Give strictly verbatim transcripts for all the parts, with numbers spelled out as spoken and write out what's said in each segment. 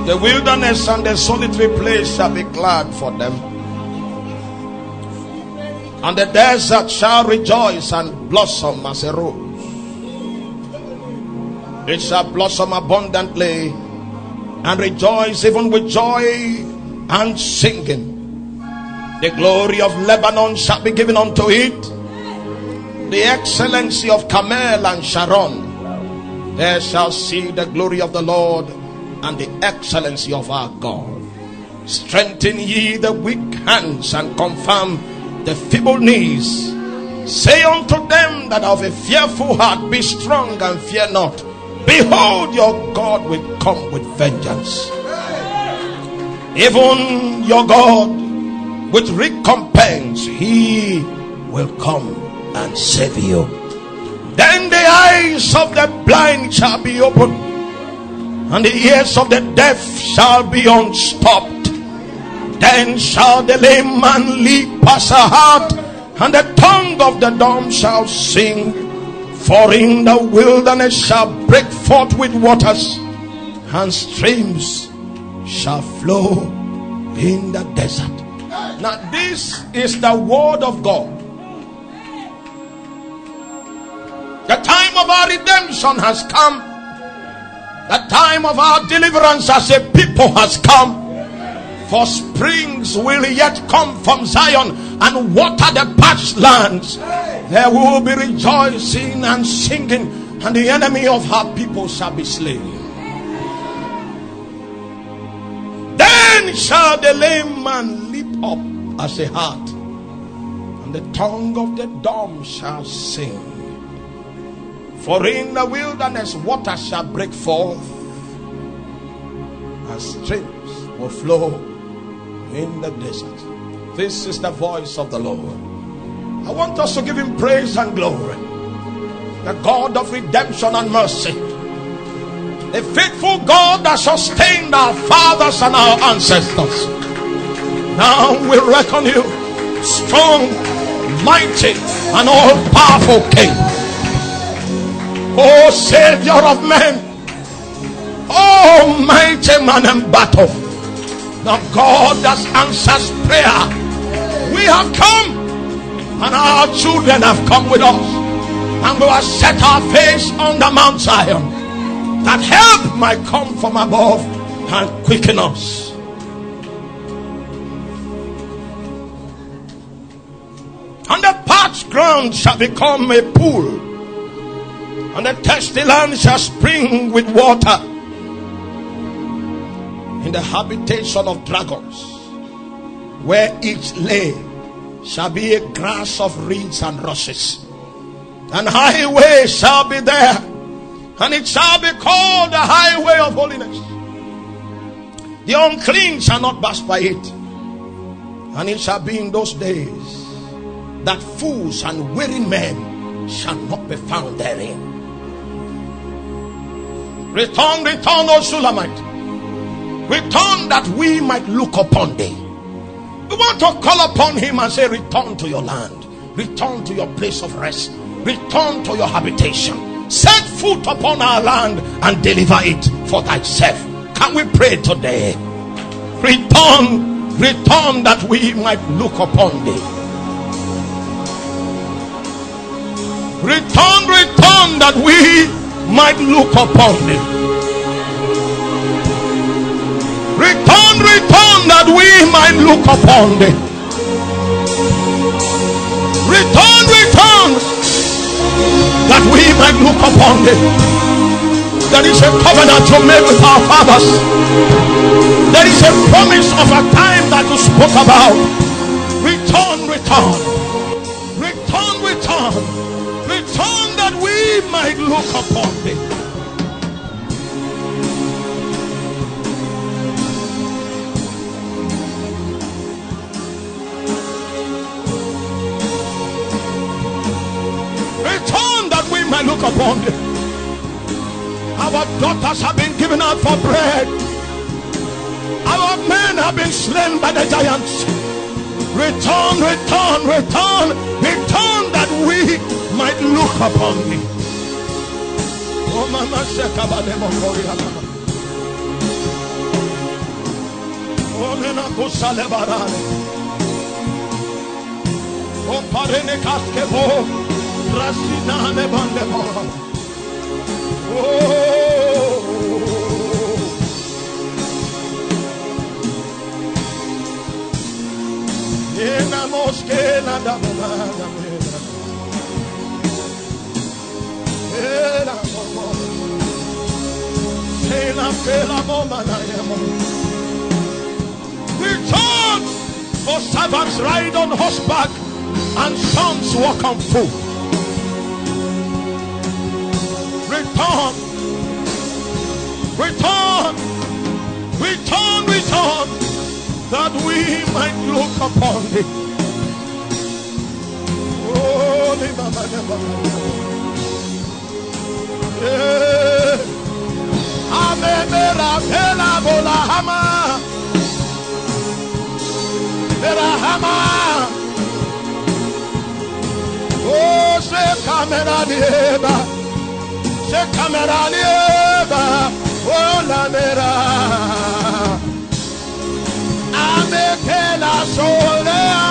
The wilderness and the solitary place shall be glad for them. And the desert shall rejoice and blossom as a rose. It shall blossom abundantly and rejoice even with joy and singing. The glory of Lebanon shall be given unto it, the excellency of Carmel and Sharon. There shall see the glory of the Lord and the excellency of our God. Strengthen ye the weak hands and confirm the feeble knees. Say unto them that have a fearful heart, be strong and fear not. Behold, your God will come with vengeance. Even your God with recompense, he will come and save you. Then the eyes of the blind shall be opened, and the ears of the deaf shall be unstopped. Then shall the lame man leap as a hart, and the tongue of the dumb shall sing. For in the wilderness shall break forth with waters, and streams shall flow in the desert. Now this is the word of God. The time of our redemption has come. The time of our deliverance as a people has come. For springs will yet come from Zion and water the parched lands. There will be rejoicing and singing, and the enemy of our people shall be slain. Then shall the lame man leap up as a hart, and the tongue of the dumb shall sing. For in the wilderness water shall break forth, and streams will flow in the desert. This is the voice of the Lord. I want us to give him praise and glory. The God of redemption and mercy, the faithful God that sustained our fathers and our ancestors. Now we reckon you strong, mighty, and all-powerful King. Oh, Savior of men, oh, mighty man in battle, the God that answers prayer. We have come, and our children have come with us, and we have set our face on the Mount Zion, that help might come from above and quicken us. And the parched ground shall become a pool, and the thirsty land shall spring with water. In the habitation of dragons, where each lay shall be a grass of reeds and rushes, and highway shall be there, and it shall be called the highway of holiness. The unclean shall not pass by it, and it shall be in those days that fools and weary men shall not be found therein. Return, return, O Shulamite. Return that we might look upon thee. We want to call upon him and say, return to your land. Return to your place of rest. Return to your habitation. Set foot upon our land and deliver it for thyself. Can we pray today? Return, return that we might look upon thee. Return, return that we might look upon thee. Return, return that we might look upon thee. Return, return that we might look upon thee. There is a covenant you made with our fathers. There is a promise of a time that you spoke about. Return, return. Return, return. Return that we might look upon thee. Return that we might look upon thee. Our daughters have been given out for bread. Our men have been slain by the giants. Return, return, return, return that we might look upon thee. Oh, Mama, Omena kusale barale. Omparene kaskebo. Rasina ne bandebo. Oh. Ena moske na da mena. Ena momo. Ena pela moma na yemo. Return, for servants ride on horseback and sons walk on foot. Return, return, return, return, that we might look upon thee. Oh, the mama, the mama. Amen, bela, bela, bola, hama. Hama. Oh, say camera nieba, say camera nieba, oh la mera, ameke la solea,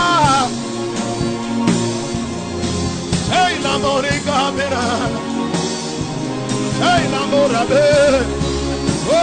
say la morica mera, say la morabe, oh.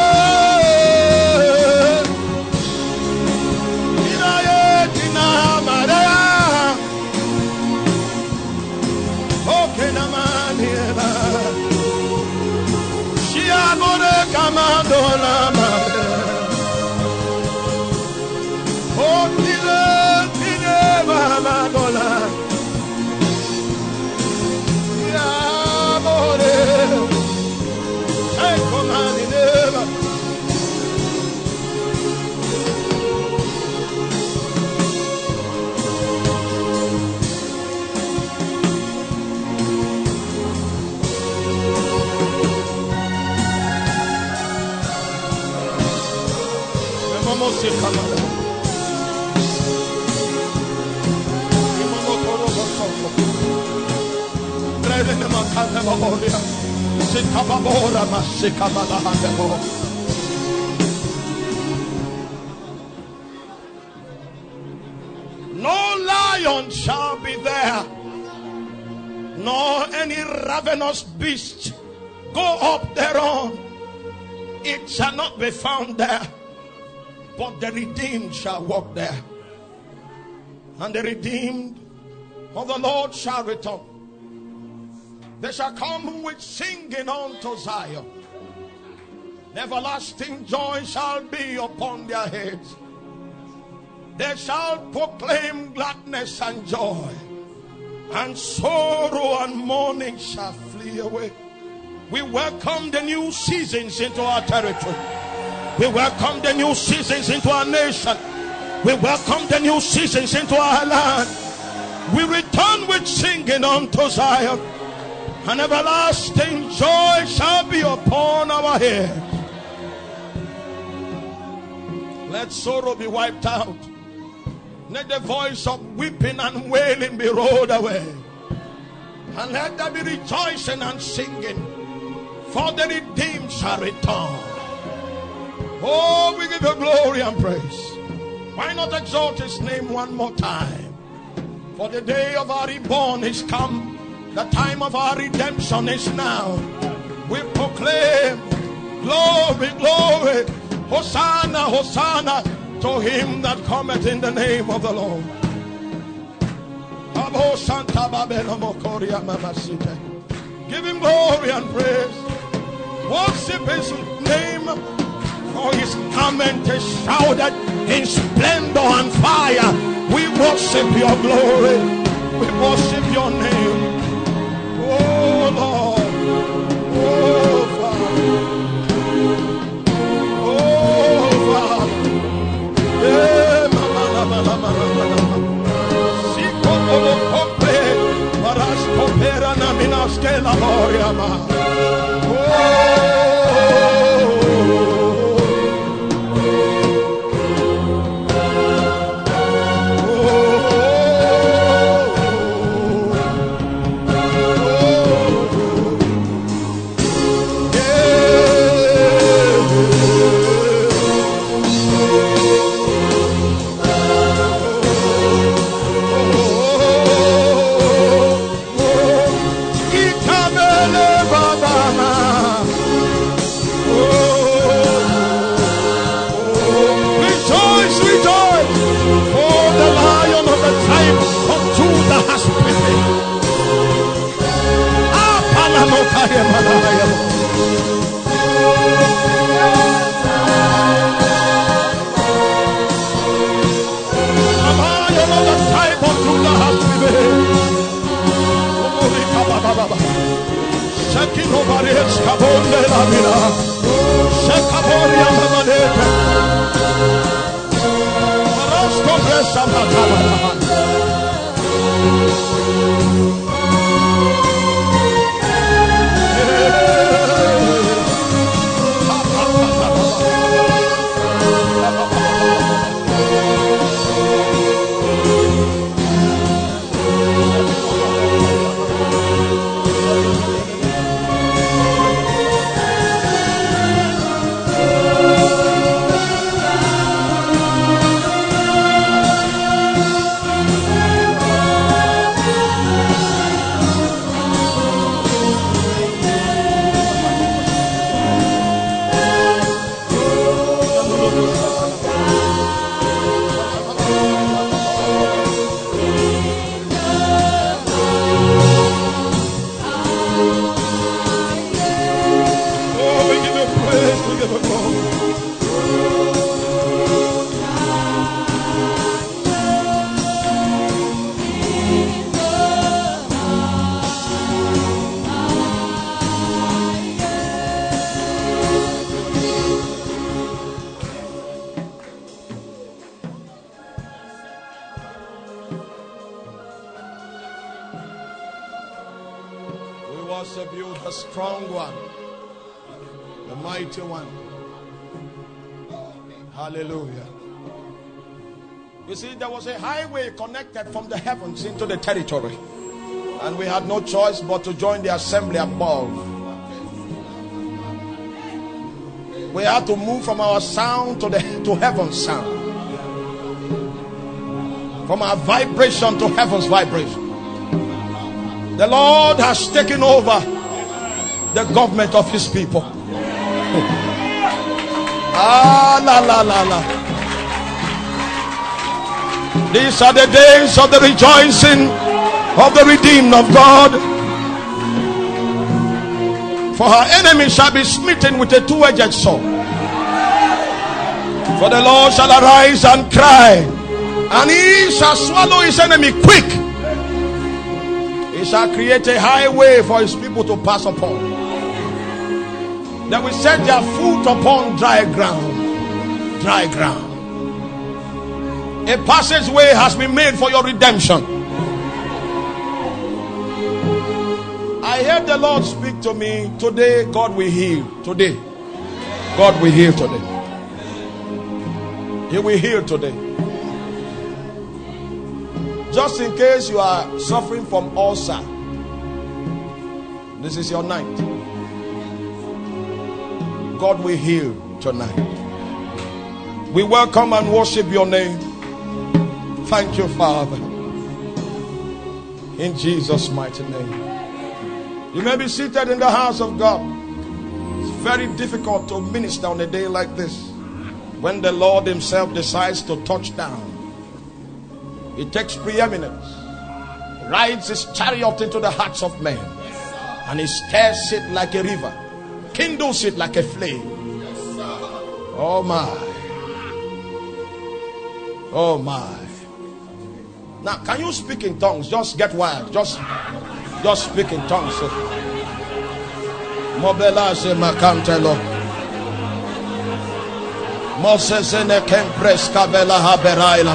No lion shall be there, nor any ravenous beast go up thereon. It shall not be found there, but the redeemed shall walk there. And the redeemed of the Lord shall return. They shall come with singing unto Zion. Everlasting joy shall be upon their heads. They shall proclaim gladness and joy, and sorrow and mourning shall flee away. We welcome the new seasons into our territory. We welcome the new seasons into our nation. We welcome the new seasons into our land. We return with singing unto Zion, and everlasting joy shall be upon our heads. Let sorrow be wiped out. Let the voice of weeping and wailing be rolled away. And let there be rejoicing and singing, for the redeemed shall return. Oh, we give you glory and praise. Why not exalt his name one more time? For the day of our reborn is come. The time of our redemption is now. We proclaim glory, glory, Hosanna, Hosanna to him that cometh in the name of the Lord. Give him glory and praise. Worship his name, for his garment is shrouded in splendor and fire. We worship your glory. We worship your name. Oh Lord. Oh Father. Oh Father. Eh, mama, mama, mama, mama. Siko polo kompe, paras kopera na minaske la moriama. Oh. worship you, the strong one, the mighty one. Hallelujah. You see, there was a highway connected from the heavens into the territory, and we had no choice but to join the assembly above. We had to move from our sound to the to heaven's sound, from our vibration to heaven's vibration. The Lord has taken over the government of his people. Ah, la la la la. These are the days of the rejoicing of the redeemed of God. For her enemy shall be smitten with a two-edged sword. For the Lord shall arise and cry, and he shall swallow his enemy quick. He shall create a highway for his people to pass upon. They will set their foot upon dry ground. Dry ground. A passageway has been made for your redemption. I heard the Lord speak to me. Today, God will heal. Today, God will heal today. He will heal today. Just in case you are suffering from ulcer, this is your night. God will heal tonight. We welcome and worship your name. Thank you, Father. In Jesus' mighty name. You may be seated in the house of God. It's very difficult to minister on a day like this, when the Lord himself decides to touch down. He takes preeminence, rides his chariot into the hearts of men, and he stirs it like a river, kindles it like a flame. Oh my. Oh my. Now, can you speak in tongues? Just get wild. Just, just speak in tongues. Mobela se makantelo. Moses ene kempres kabela haberaila.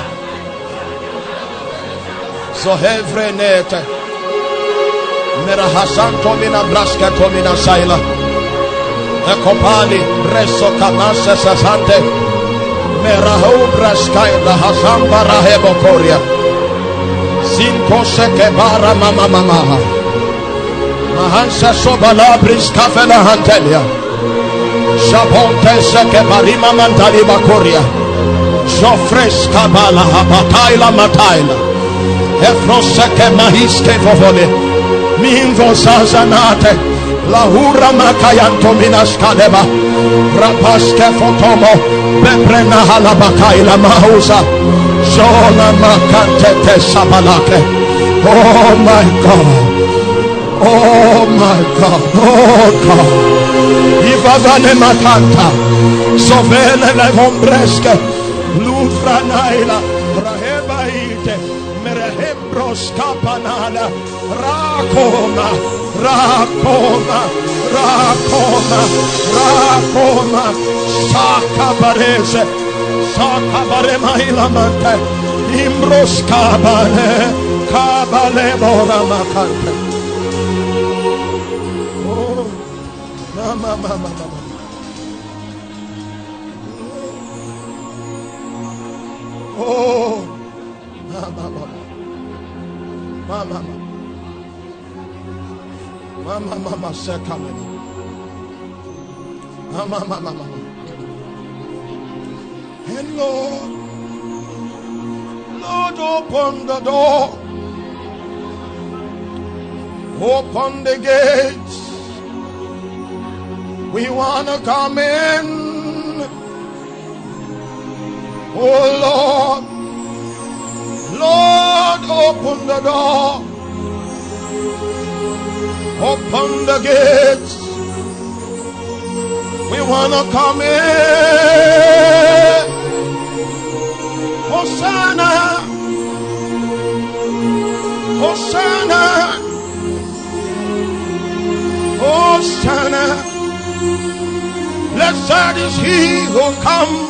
Zohevre nete. Mera Hasan tomina braska tomina saila. Ekopali reso kamase sasante. Mera ho braska la Hasan barahebo koria. Cinco seke bara mama mama. Mahansa sobala briska fela hantelia. Shabonte seke barima mantali bakoria. Jofreska bala habataila mataila. Efroseke mahiske fovole. Minvo sazanate. Lahura makayanto minaskadeba. Rapaske fotomo. Bebrena halabakaila mahusa. Shona makante te sabalake. Oh my God. Oh my God. Oh God. Ivavane matanta. Sovele le hombreske. Lufra naila. Raheba ite. Merehembros kapanana. Rakona. Rakona. Rakoma, Rakoma, Sakabarese, Sakabarema ilamante, Imbros Kabale, Kabale Boramakante. Oh, Mama, Mama, Mama. Oh, Mama, Mama, Mama, Mama, Mama, Mama, Mama, Mama, Mama. And Lord, Lord, open the door, open the gates. We want to come in. Oh Lord, Lord, open the door, open the gates. We want to come in. Hosanna, Hosanna, Hosanna. Blessed is he who comes.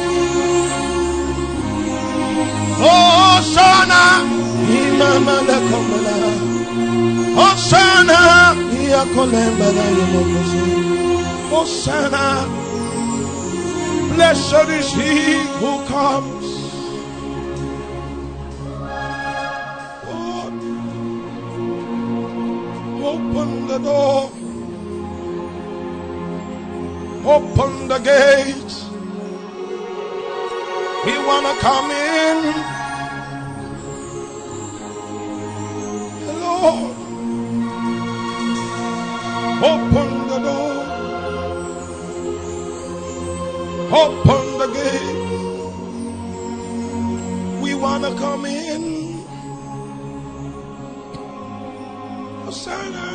Hosanna, Imama la Komala. Hosanna, Yakolemba la Yomokosi. Hosanna, blessed is he who comes. Lord, open the door, open the gates. We want to come in. Lord, open the door, open the gate. We want to come in. Hosanna,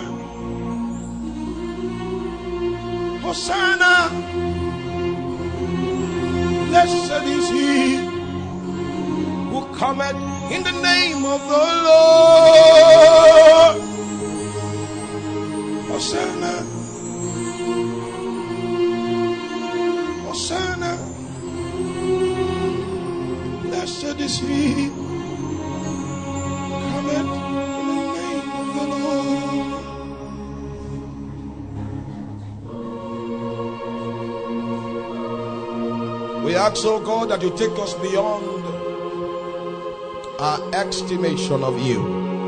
Hosanna. Blessed is he who cometh in the name of the Lord. Hosanna, Hosanna. Blessed is he who cometh in the name of the Lord. We ask, oh God, that you take us beyond our estimation of you,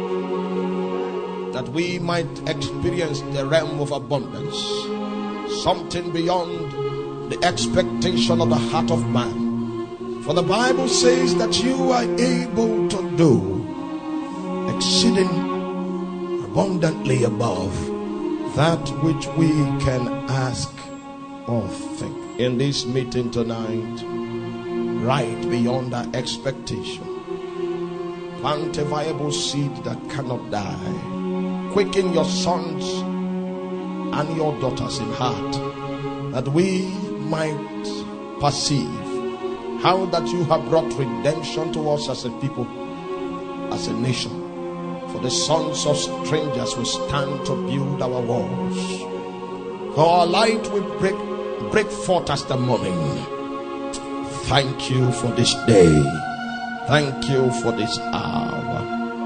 that we might experience the realm of abundance, something beyond the expectation of the heart of man. For the Bible says that you are able to do exceeding abundantly above that which we can ask or think. In this meeting tonight, right beyond our expectation, plant a viable seed that cannot die. Quicken your sons and your daughters in heart, that we might perceive how that you have brought redemption to us as a people, as a nation. For the sons of strangers will stand to build our walls. For our light will break break forth as the morning. Thank you for this day. Thank you for this hour.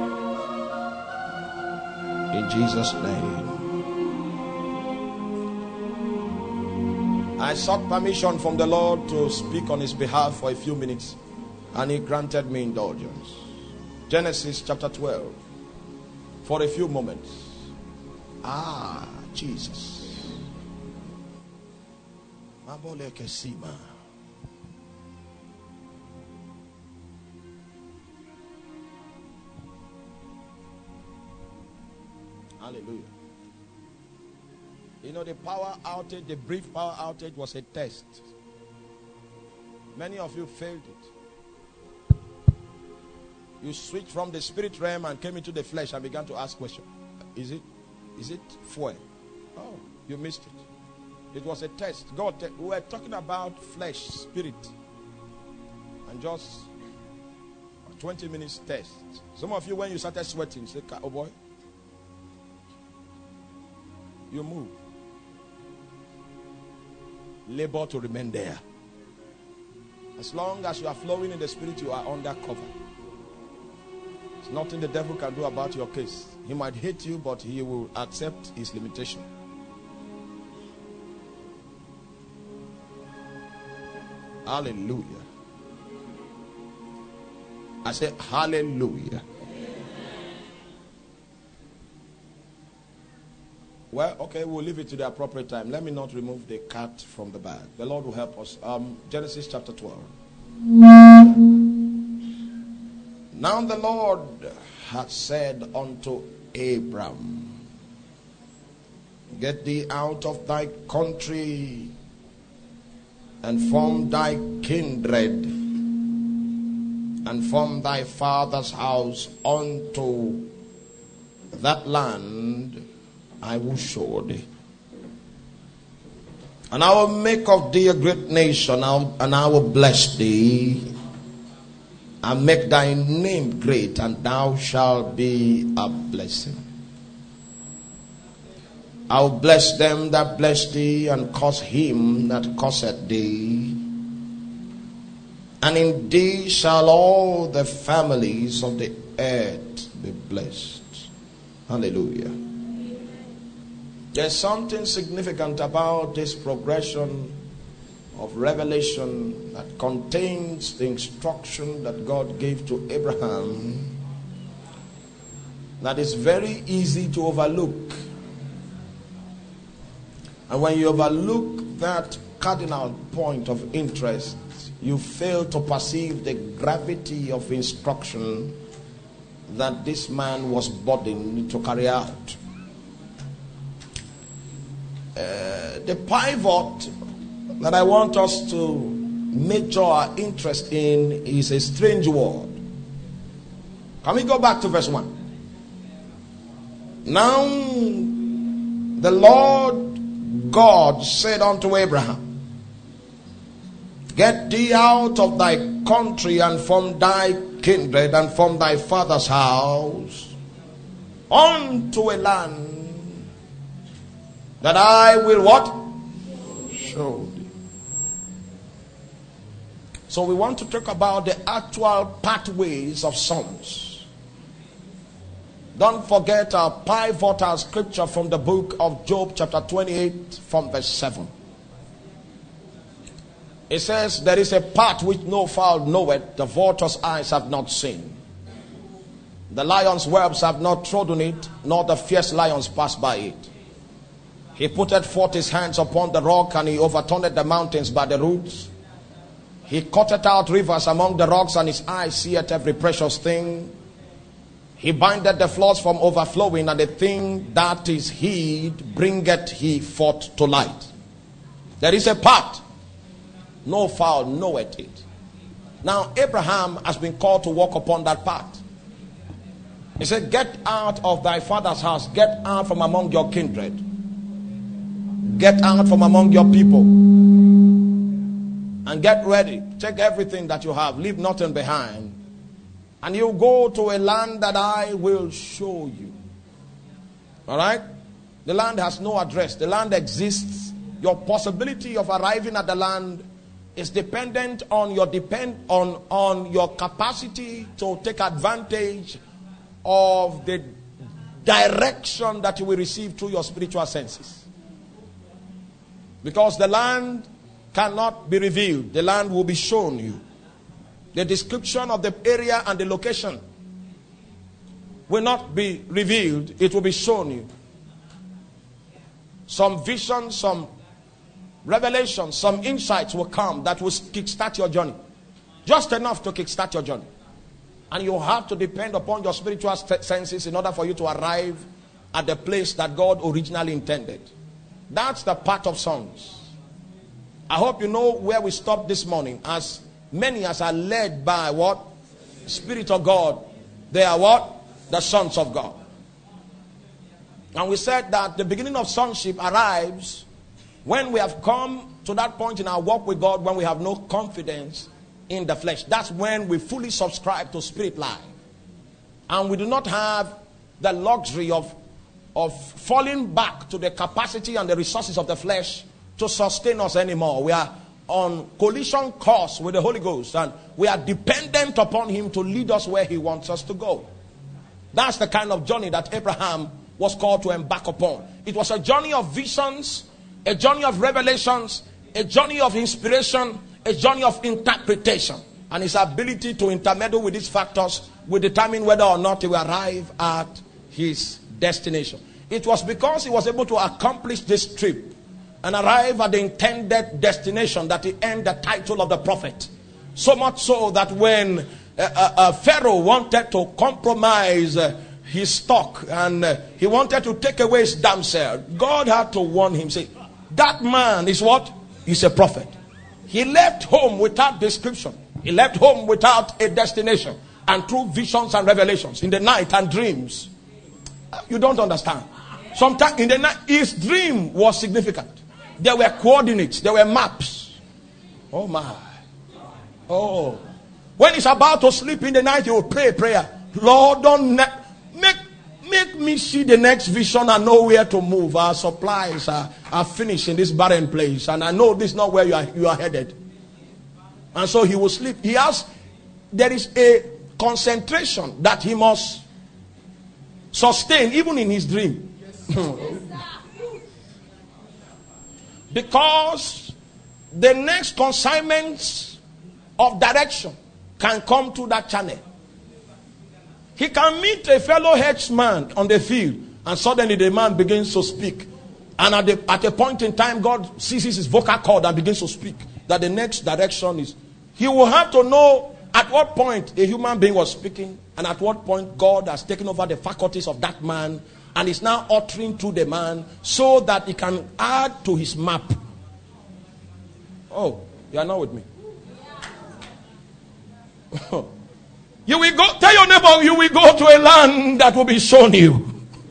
In Jesus' name. I sought permission from the Lord to speak on his behalf for a few minutes, and he granted me indulgence. Genesis chapter twelve. For a few moments. Ah, Jesus. Hallelujah. You know, the power outage, the brief power outage was a test. Many of you failed it. You switched from the spirit realm and came into the flesh and began to ask questions. Is it, is it fuel? Oh, you missed it. It was a test. God, te- we were talking about flesh, spirit, and just a twenty minutes test. Some of you, when you started sweating, say, "Oh boy," you move. labor to remain there. As long as you are flowing in the spirit, you are under cover. There's nothing the devil can do about your case. He might hate you, but he will accept his limitation. Hallelujah. I say hallelujah. Well, okay, we'll leave it to the appropriate time. Let me not remove the cat from the bag. The Lord will help us. Um, Genesis chapter twelve. Now the Lord had said unto Abram, get thee out of thy country and from thy kindred and from thy father's house unto that land I will show thee. And I will make of thee a great nation, and I will bless thee, and make thy name great, and thou shalt be a blessing. I will bless them that bless thee, and curse him that curseth thee. And in thee shall all the families of the earth be blessed. Hallelujah. There's something significant about this progression of revelation that contains the instruction that God gave to Abraham that is very easy to overlook. And when you overlook that cardinal point of interest, you fail to perceive the gravity of instruction that this man was burdened to carry out. Uh, the pivot that I want us to major our interest in is a strange word. Can we go back to verse one? Now the Lord God said unto Abraham, get thee out of thy country and from thy kindred and from thy father's house unto a land that I will what? Show thee. So we want to talk about the actual pathways of sons. Don't forget our pivotal scripture from the book of Job chapter twenty-eight from verse seven. It says, there is a path which no fowl knoweth, the vulture's eyes have not seen. The lion's whelps have not trodden it, nor the fierce lions pass by it. He putteth forth his hands upon the rock, and he overturned the mountains by the roots. He cutteth out rivers among the rocks, and his eyes seeth every precious thing. He bindeth the floods from overflowing, and the thing that is hid bringeth he forth to light. There is a path, no fowl knoweth it. Now Abraham has been called to walk upon that path. He said, get out of thy father's house, get out from among your kindred. Get out from among your people and get ready. Take everything that you have. Leave nothing behind. And you go to a land that I will show you. All right? The land has no address. The land exists. Your possibility of arriving at the land is dependent on your depend on, on your capacity to take advantage of the direction that you will receive through your spiritual senses. Because the land cannot be revealed. The land will be shown you. The description of the area and the location will not be revealed. It will be shown you. Some vision, some revelation, some insights will come that will kickstart your journey. Just enough to kickstart your journey. And you have to depend upon your spiritual senses in order for you to arrive at the place that God originally intended. That's the path of sons. I hope you know where we stopped this morning. As many as are led by what? Spirit of God. They are what? The sons of God. And we said that the beginning of sonship arrives when we have come to that point in our walk with God when we have no confidence in the flesh. That's when we fully subscribe to spirit life. And we do not have the luxury of, of falling back to the capacity and the resources of the flesh to sustain us anymore. We are on collision course with the Holy Ghost, and we are dependent upon him to lead us where he wants us to go. That's the kind of journey that Abraham was called to embark upon. It was a journey of visions, a journey of revelations, a journey of inspiration, a journey of interpretation. And his ability to intermeddle with these factors will determine whether or not he will arrive at his destination. It was because he was able to accomplish this trip and arrive at the intended destination that he earned the title of the prophet. So much so that when uh, uh, uh, Pharaoh wanted to compromise uh, his stock and uh, he wanted to take away his damsel, God had to warn him, say, that man is what? He's a prophet. He left home without description. He left home without a destination, and through visions and revelations in the night and dreams. You don't understand. Sometimes in the night, his dream was significant. There were coordinates, there were maps. Oh my. Oh. When he's about to sleep in the night, he will pray a prayer. Lord, don't ne- make make me see the next vision and know where to move. Our supplies are, are finished in this barren place, and I know this is not where you are you are headed. And so he will sleep. He has, there is a concentration that he must sustain even in his dream. Because the next consignments of direction can come to that channel. He can meet a fellow herdsman on the field, and suddenly the man begins to speak. And at, the, at a point in time, God seizes his vocal cord and begins to speak. That the next direction is. He will have to know at what point a human being was speaking, and at what point God has taken over the faculties of that man and is now uttering to the man so that he can add to his map. Oh, you are not with me. You will go, tell your neighbor, you will go to a land that will be shown you.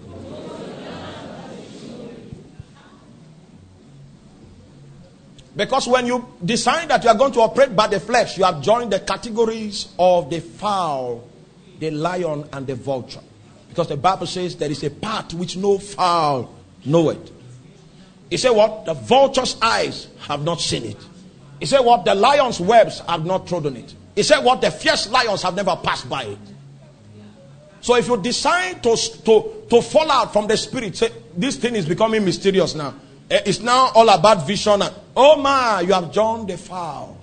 Because when you decide that you are going to operate by the flesh, you have joined the categories of the fowl, the lion, and the vulture. Because the Bible says there is a path which no fowl knoweth. He said what? The vulture's eyes have not seen it. He said what? The lion's webs have not trodden it. He said what? The fierce lions have never passed by it. So if you decide to, to, to fall out from the spirit, say, this thing is becoming mysterious now. It's now all about vision. And, oh my, you have joined the fowl.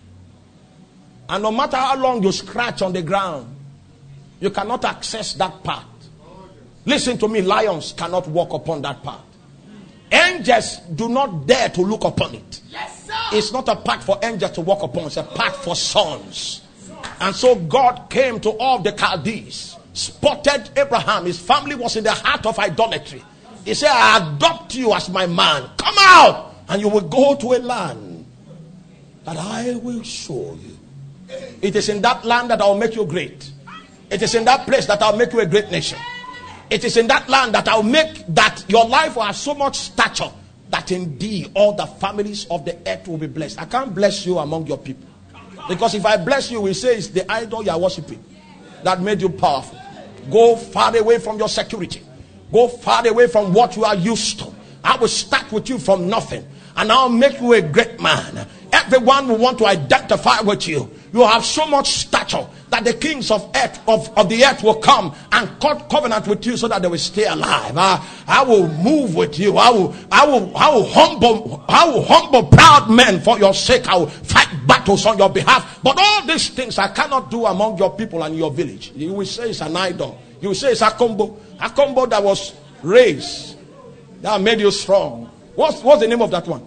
And no matter how long you scratch on the ground, you cannot access that path. Listen to me, lions cannot walk upon that path. Angels do not dare to look upon it. Yes, sir. It's not a path for angels to walk upon. It's a path for sons. And so God came to all the Chaldees, spotted Abraham. His family was in the heart of idolatry. He said, I adopt you as my man. Come out and you will go to a land that I will show you. It is in that land that I will make you great. It is in that place that I will make you a great nation. It is in that land that I will make that your life will have so much stature that indeed all the families of the earth will be blessed. I can't bless you among your people. Because if I bless you, we say it's the idol you are worshiping that made you powerful. Go far away from your security. Go far away from what you are used to. I will start with you from nothing, and I'll make you a great man. Everyone will want to identify with you. You have so much stature that the kings of earth of, of the earth will come and cut covenant with you so that they will stay alive. I, I will move with you. I will, I will, I will humble, I will humble proud men for your sake. I will fight battles on your behalf. But all these things I cannot do among your people and your village. You will say it's an idol. You will say it's a combo. A combo that was raised, that made you strong. What's, what's the name of that one?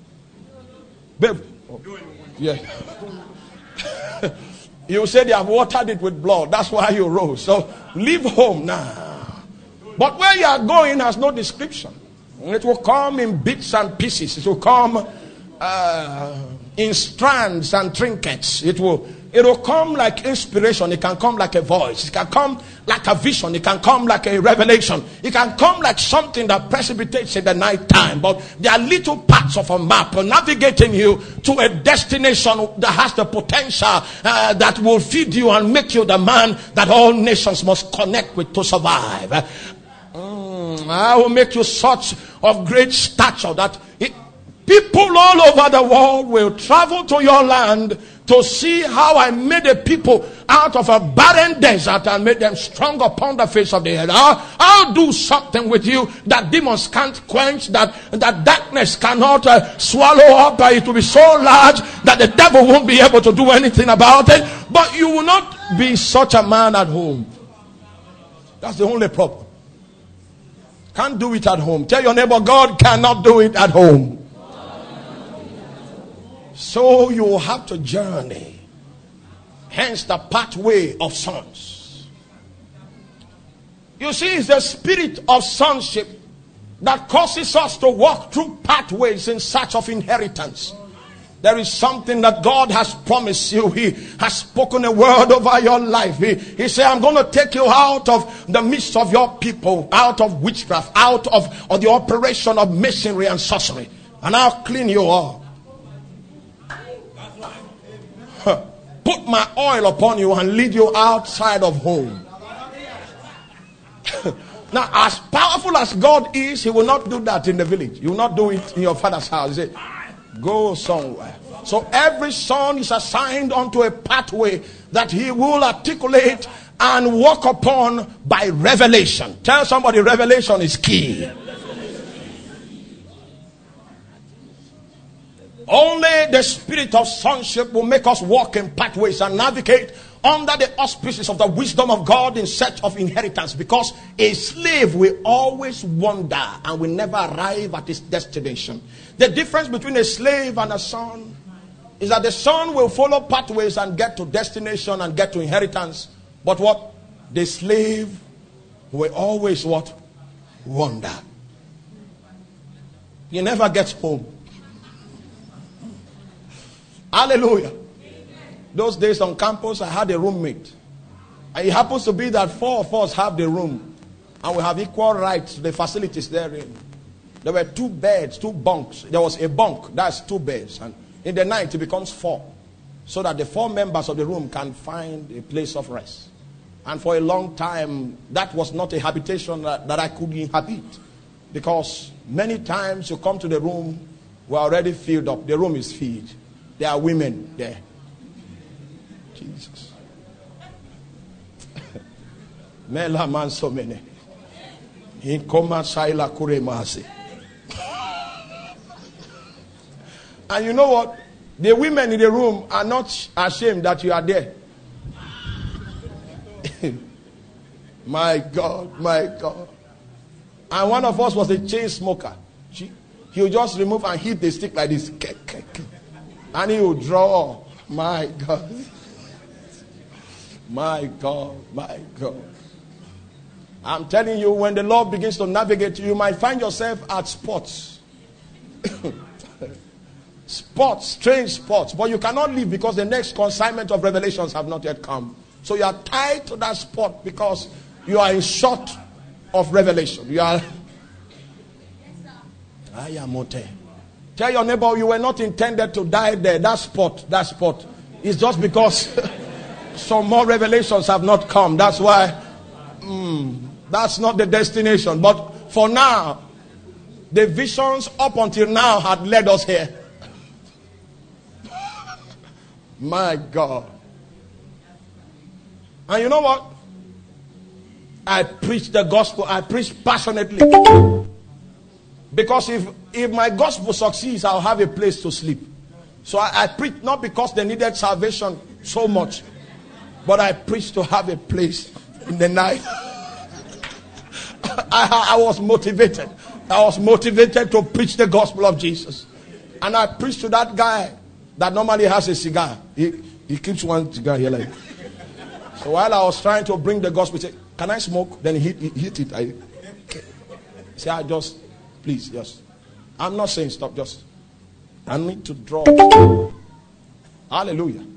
Babe. Oh. Yeah. You say they have watered it with blood. That's why you rose. So leave home now. But where you are going has no description. It will come in bits and pieces. It will come uh, in strands and trinkets. It will It will come like inspiration. It can come like a voice. It can come like a vision. It can come like a revelation. It can come like something that precipitates in the night time. But there are little parts of a map navigating you to a destination that has the potential uh, that will feed you and make you the man that all nations must connect with to survive. Mm, I will make you such of great stature that it, People all over the world will travel to your land to see how I made a people out of a barren desert and made them strong upon the face of the earth. I'll, I'll do something with you that demons can't quench, that, that darkness cannot uh, swallow up. Uh, it will be so large that the devil won't be able to do anything about it. But you will not be such a man at home. That's the only problem. Can't do it at home. Tell your neighbor, God cannot do it at home. So you have to journey. Hence the pathway of sons. You see, it's the spirit of sonship that causes us to walk through pathways in search of inheritance. There is something that God has promised you. He has spoken a word over your life. He, he said, I'm going to take you out of the midst of your people, out of witchcraft, out of, of the operation of masonry and sorcery, and I'll clean you up. Put my oil upon you and lead you outside of home. Now, as powerful as God is, he will not do that in the village. He will not do it in your father's house. He say, go somewhere. So every son is assigned onto a pathway that he will articulate and walk upon by revelation. Tell somebody, revelation is key. Only the spirit of sonship will make us walk in pathways and navigate under the auspices of the wisdom of God in search of inheritance. Because a slave will always wander and will never arrive at his destination. The difference between a slave and a son is that the son will follow pathways and get to destination and get to inheritance. But what? The slave will always what? Wander. He never gets home. Hallelujah. Those days on campus, I had a roommate. And it happens to be that four of us have the room. And we have equal rights to the facilities therein. There were two beds, two bunks. There was a bunk, that's two beds. And in the night, it becomes four. So that the four members of the room can find a place of rest. And for a long time, that was not a habitation that, that I could inhabit. Because many times you come to the room, we're already filled up. The room is filled. There are women there. Jesus. Mela man so many. In coma saila kuremase. And you know what? The women in the room are not ashamed that you are there. My God, my God. And one of us was a chain smoker. She, he would just remove and hit the stick like this. And he would draw. My God. My God, my God. I'm telling you, when the Lord begins to navigate you, you might find yourself at spots. Spots, strange spots. But you cannot leave because the next consignment of revelations have not yet come. So you are tied to that spot because you are in short of revelation. You are. I am okay. Tell your neighbor you were not intended to die there. That spot, that spot. It's just because some more revelations have not come. That's why mm, that's not the destination. But for now, the visions up until now had led us here. My God. And you know what? I preach the gospel. I preach passionately. Because if, if my gospel succeeds, I'll have a place to sleep. So I, I preach not because they needed salvation so much, but I preach to have a place in the night. I, I was motivated. I was motivated to preach the gospel of Jesus. And I preached to that guy that normally has a cigar. He, he keeps one cigar here like. So while I was trying to bring the gospel, he said, can I smoke? Then he hit, he hit it. I say, I just, please, just. I'm not saying stop, just. I need to draw. Hallelujah.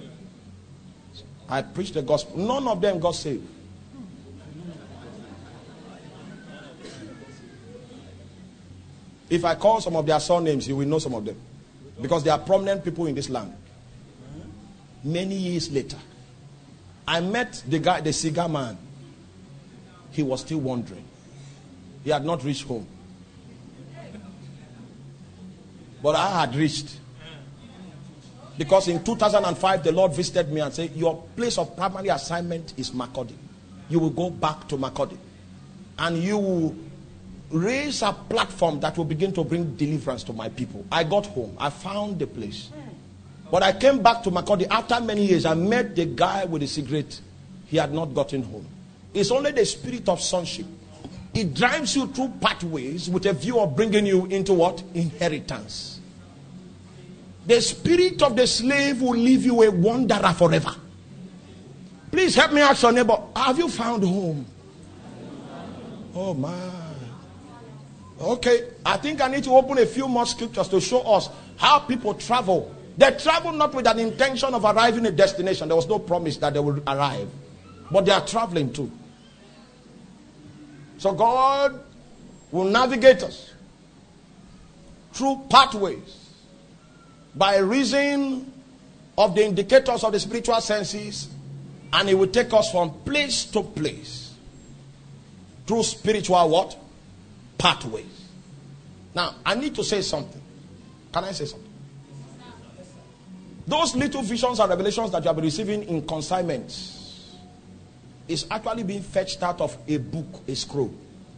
I preached the gospel. None of them got saved. If I call some of their surnames, you will know some of them. Because they are prominent people in this land. Many years later, I met the guy, the cigar man. He was still wandering. He had not reached home. But I had reached. Because in two thousand five, the Lord visited me and said, your place of primary assignment is Makurdi. You will go back to Makurdi. And you will raise a platform that will begin to bring deliverance to my people. I got home. I found the place. But I came back to Makurdi after many years. I met the guy with the cigarette. He had not gotten home. It's only the spirit of sonship. It drives you through pathways with a view of bringing you into what? Inheritance. The spirit of the slave will leave you a wanderer forever. Please help me ask your neighbor, have you found home? Oh my. Okay, I think I need to open a few more scriptures to show us how people travel. They travel not with an intention of arriving at a destination. There was no promise that they will arrive. But they are traveling too. So God will navigate us through pathways by reason of the indicators of the spiritual senses, and He will take us from place to place through spiritual what? Pathways. Now, I need to say something. Can I say something? Those little visions and revelations that you have been receiving in consignments is actually being fetched out of a book, a scroll.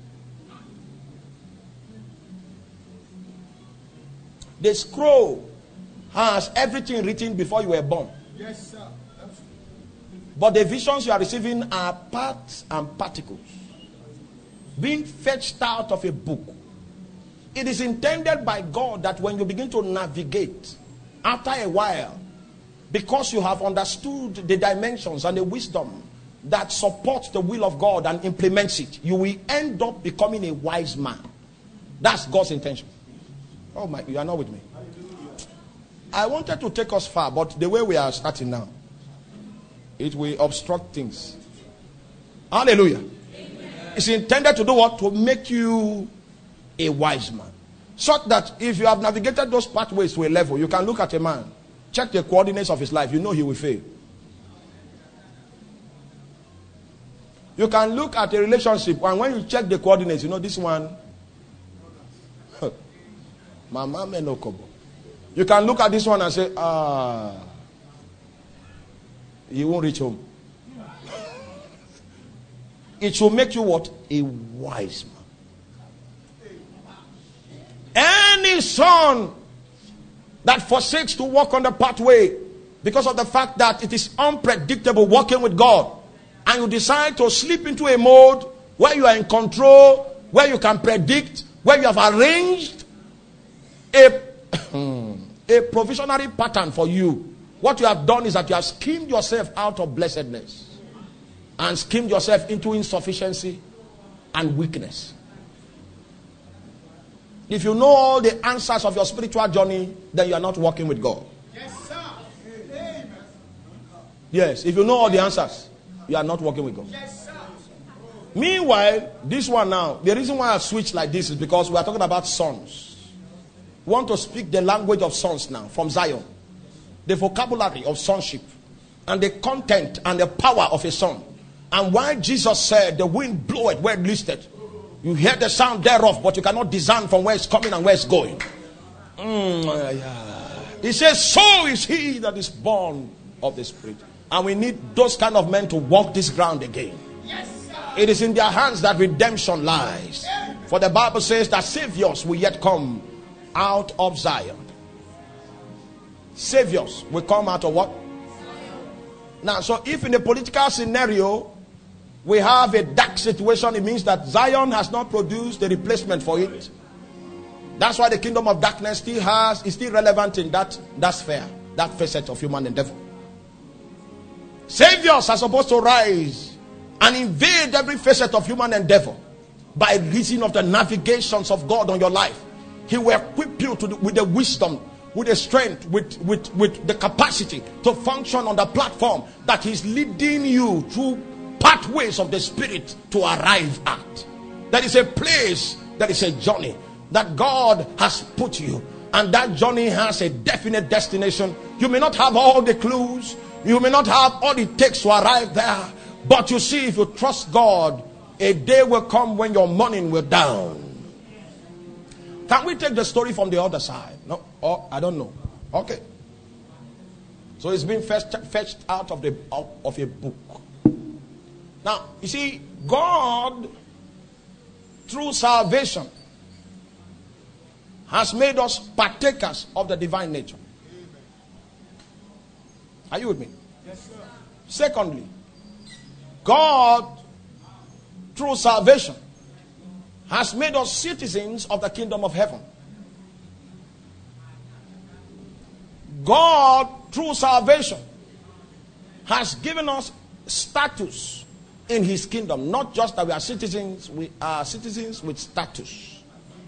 The scroll has everything written before you were born. Yes, sir. But the visions you are receiving are parts and particles being fetched out of a book. It is intended by God that when you begin to navigate, after a while, because you have understood the dimensions and the wisdom that supports the will of God and implements it, you will end up becoming a wise man. That's God's intention. Oh my, you are not with me. I wanted to take us far, but the way we are starting now, it will obstruct things. Hallelujah. Amen. It's intended to do what? To make you a wise man. So that if you have navigated those pathways to a level, you can look at a man, check the coordinates of his life, you know he will fail. You can look at a relationship, and when you check the coordinates, you know this one. Mama Menokobo. You can look at this one and say, ah, he won't reach home. It should make you what? A wise man. Any son that forsakes to walk on the pathway because of the fact that it is unpredictable walking with God, and you decide to slip into a mode where you are in control, where you can predict, where you have arranged a, a provisionary pattern for you. What you have done is that you have schemed yourself out of blessedness and schemed yourself into insufficiency and weakness. If you know all the answers of your spiritual journey, then you are not walking with God. Yes, sir. Amen. Yes, if you know all the answers, you are not walking with God. Yes, sir. Meanwhile, this one now, the reason why I switched like this is because we are talking about sons. We want to speak the language of sons now from Zion. The vocabulary of sonship and the content and the power of a son. And why Jesus said the wind bloweth where it listed. You hear the sound thereof, but you cannot discern from where it's coming and where it's going. Mm, yeah. He says, so is he that is born of the Spirit. And we need those kind of men to walk this ground again. Yes, sir. It is in their hands that redemption lies. For the Bible says that saviors will yet come out of Zion. Saviors will come out of what? Now, so if in a political scenario we have a dark situation, it means that Zion has not produced a replacement for it. That's why the kingdom of darkness still has, is still relevant in that, that sphere, that facet of human endeavor. Saviors are supposed to rise and invade every facet of human endeavor by reason of the navigations of God on your life. He will equip you to the, with the wisdom, with the strength, with, with, with the capacity to function on the platform that He's leading you through pathways of the Spirit to arrive at. That is a place, that is a journey that God has put you, and that journey has a definite destination. You may not have all the clues, you may not have all it takes to arrive there, but you see, if you trust God, a day will come when your morning will down. Can we take the story from the other side? No? Or I don't know. Okay. So it's been fetched, fetched out of the of, of a book. Now, you see, God, through salvation, has made us partakers of the divine nature. Are you with me? Yes, sir. Secondly, God, through salvation, has made us citizens of the kingdom of heaven. God, through salvation, has given us status in his kingdom. Not just that we are citizens, we are citizens with status.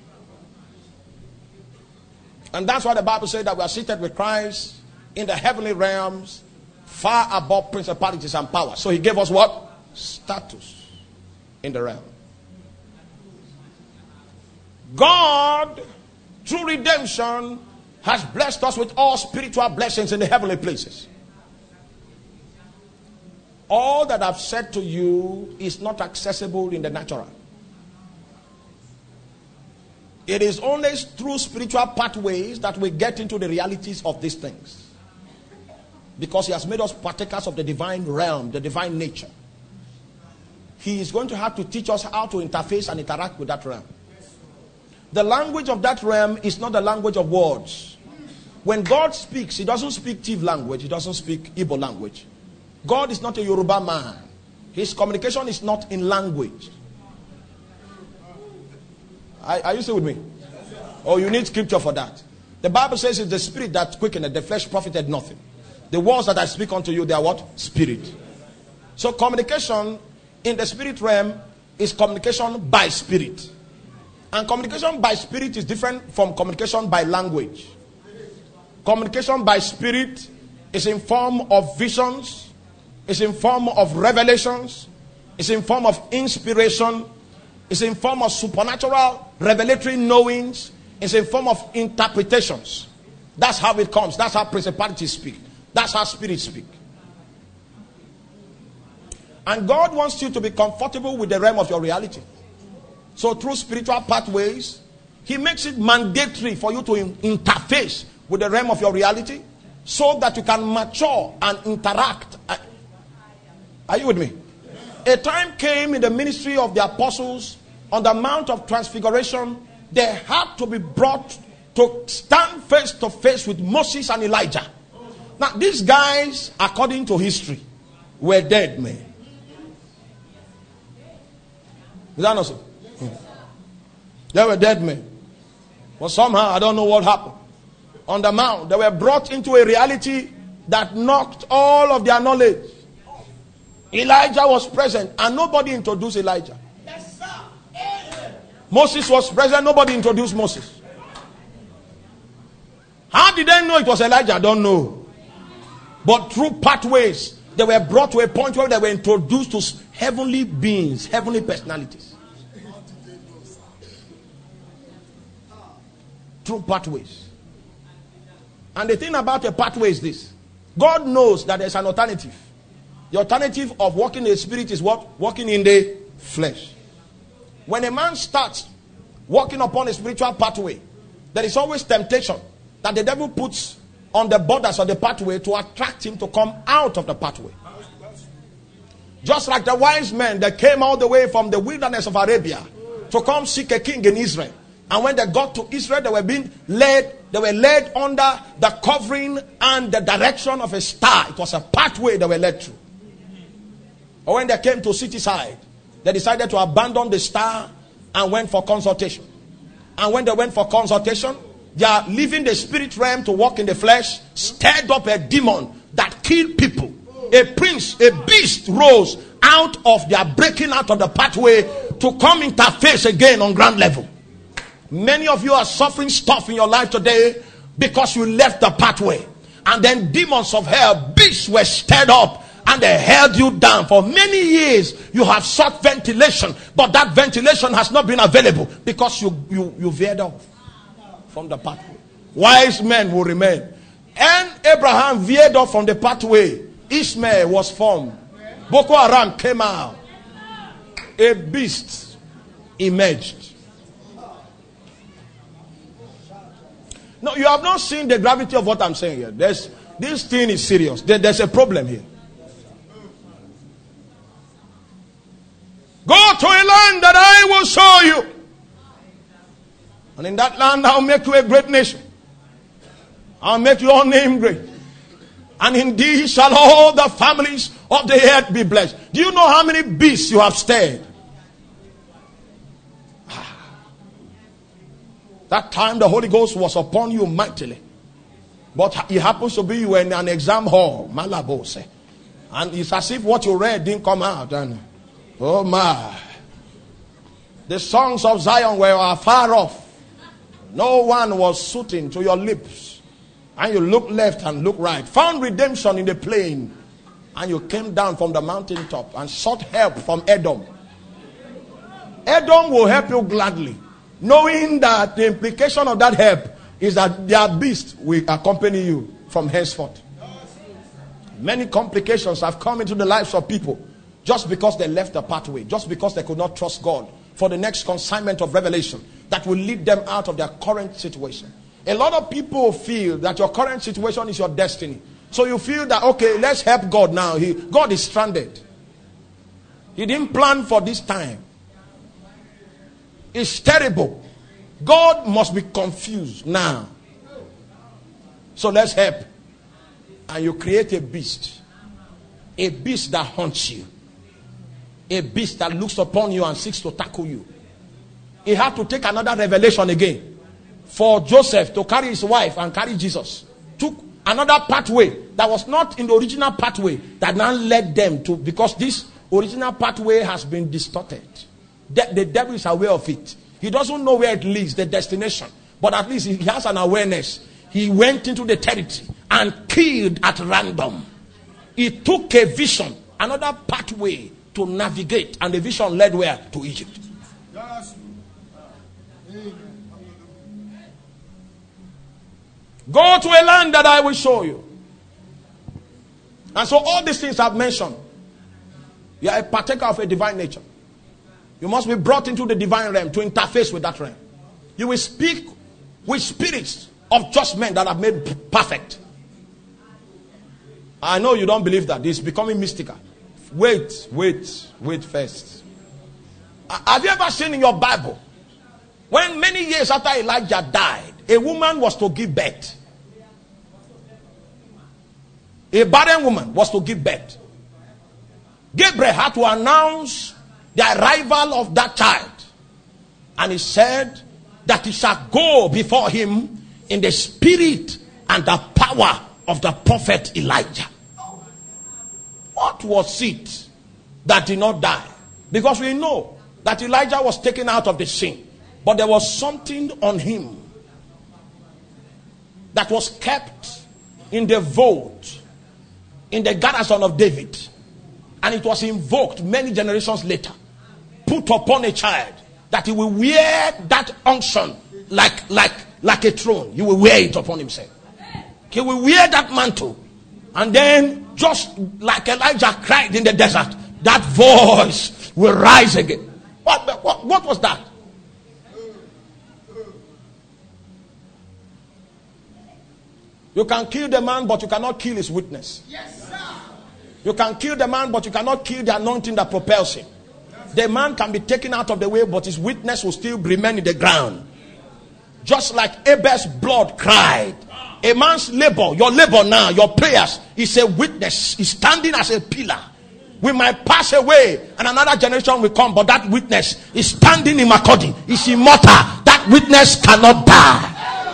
And that's why the Bible says that we are seated with Christ in the heavenly realms, far above principalities and powers. So he gave us what? Status in the realm. God, through redemption, has blessed us with all spiritual blessings in the heavenly places. All that I've said to you is not accessible in the natural. It is only through spiritual pathways that we get into the realities of these things. Because he has made us partakers of the divine realm, the divine nature. He is going to have to teach us how to interface and interact with that realm. The language of that realm is not the language of words. When God speaks, he doesn't speak Tiv language. He doesn't speak Igbo language. God is not a Yoruba man. His communication is not in language. Are, are you still with me? Oh, you need scripture for that. The Bible says it's the spirit that quickened, the flesh profited nothing. The words that I speak unto you, they are what? Spirit. So communication in the spirit realm is communication by spirit. And communication by spirit is different from communication by language. Communication by spirit is in form of visions, is in form of revelations, is in form of inspiration, is in form of supernatural revelatory knowings, is in form of interpretations. That's how it comes. That's how principalities speak. That's how spirits speak. And God wants you to be comfortable with the realm of your reality. So through spiritual pathways, he makes it mandatory for you to in- interface with the realm of your reality so that you can mature and interact. Are you with me? A time came in the ministry of the apostles on the Mount of Transfiguration. They had to be brought to stand face to face with Moses and Elijah. Now these guys, according to history, were dead men. Is that not so? Hmm. They were dead men. But somehow, I don't know what happened. On the mount, they were brought into a reality that knocked all of their knowledge. Elijah was present and nobody introduced Elijah. Yes, sir. Moses was present, nobody introduced Moses. How did they know it was Elijah? I don't know. But through pathways, they were brought to a point where they were introduced to heavenly beings, heavenly personalities. Through pathways. And the thing about a pathway is this. God knows that there's an alternative. The alternative of walking in the spirit is what? Walking in the flesh. When a man starts walking upon a spiritual pathway, there is always temptation that the devil puts on the borders of the pathway to attract him to come out of the pathway. Just like the wise men that came all the way from the wilderness of Arabia to come seek a king in Israel. And when they got to Israel, they were being led, they were led under the covering and the direction of a star. It was a pathway they were led through. Or when they came to city side, they decided to abandon the star and went for consultation. And when they went for consultation, they are leaving the spirit realm to walk in the flesh, stirred up a demon that killed people. A prince, a beast rose out of their breaking out of the pathway to come interface again on ground level. Many of you are suffering stuff in your life today because you left the pathway. And then demons of hell, beasts were stirred up and they held you down. For many years you have sought ventilation, but that ventilation has not been available because you, you, you veered off from the pathway. Wise men will remain. And Abraham veered off from the pathway. Ishmael was formed. Boko Haram came out. A beast emerged. No, you have not seen the gravity of what I'm saying here. There's, this thing is serious. There, there's a problem here. Go to a land that I will show you. And in that land I'll make you a great nation. I'll make your name great. And indeed shall all the families of the earth be blessed. Do you know how many beasts you have stirred? That time the Holy Ghost was upon you mightily. But it happens to be you were in an exam hall, Malabose. And it's as if what you read didn't come out. And oh my. The songs of Zion were afar off. No one was suiting to your lips. And you look left and look right. Found redemption in the plain. And you came down from the mountaintop and sought help from Edom. Edom will help you gladly, knowing that the implication of that help is that their beast will accompany you from henceforth. Many complications have come into the lives of people just because they left the pathway, just because they could not trust God for the next consignment of revelation that will lead them out of their current situation. A lot of people feel that your current situation is your destiny. So you feel that, okay, let's help God now. He, God is stranded. He didn't plan for this time. It's terrible. God must be confused now. So let's help. And you create a beast. A beast that haunts you. A beast that looks upon you and seeks to tackle you. He had to take another revelation again. For Joseph to carry his wife and carry Jesus. Took another pathway that was not in the original pathway that now led them to, because this original pathway has been distorted. The, the devil is aware of it. He doesn't know where it leads, the destination. But at least he has an awareness. He went into the territory and killed at random. He took a vision, another pathway to navigate. And the vision led where? To Egypt. Yes. Go to a land that I will show you. And so all these things I've mentioned, you are a partaker of a divine nature. You must be brought into the divine realm to interface with that realm. You will speak with spirits of just men that are made perfect. I know you don't believe that. It's becoming mystical. Wait, wait, wait first. Have you ever seen in your Bible, when many years after Elijah died, a woman was to give birth? A barren woman was to give birth. Gabriel had to announce the arrival of that child. And he said that he shall go before him in the spirit and the power of the prophet Elijah. What was it that did not die? Because we know that Elijah was taken out of the scene. But there was something on him that was kept in the vault in the garrison of David. And it was invoked many generations later. Put upon a child that he will wear that unction like, like, like a throne. He will wear it upon himself. He will wear that mantle. And then just like Elijah cried in the desert, that voice will rise again. What, what, what was that? You can kill the man, but you cannot kill his witness. Yes, sir. You can kill the man, but you cannot kill the anointing that propels him. The man can be taken out of the way, but his witness will still remain in the ground. Just like Abel's blood cried. A man's labor, your labor now, your prayers, is a witness. Is standing as a pillar. We might pass away and another generation will come, but that witness is standing in Makodi. It's immortal. That witness cannot die.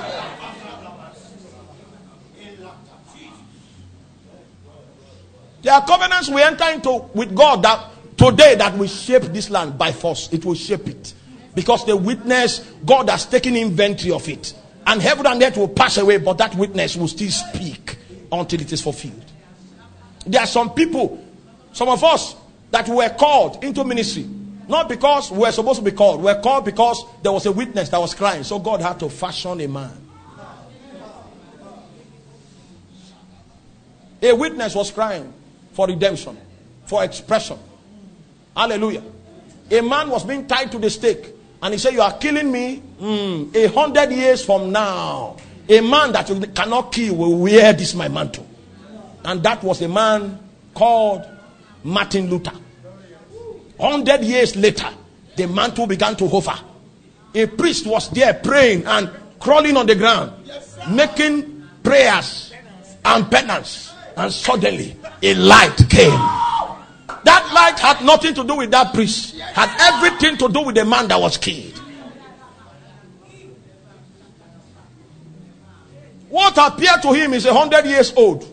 There are covenants we enter into with God that today that will shape this land by force. It will shape it. Because the witness, God has taken inventory of it. And heaven and earth will pass away, but that witness will still speak until it is fulfilled. There are some people, some of us, that were called into ministry. Not because we were supposed to be called. We were called because there was a witness that was crying. So God had to fashion a man. A witness was crying for redemption, for expression. Hallelujah. A man was being tied to the stake. And he said, you are killing me. Mm, a hundred years from now, A man that you cannot kill will wear this my mantle. And that was a man called Martin Luther. Hundred years later, the mantle began to hover. A priest was there praying and crawling on the ground, making prayers and penance. And suddenly, a light came. That light had nothing to do with that priest. Had everything to do with the man that was killed. What appeared to him is a hundred years old.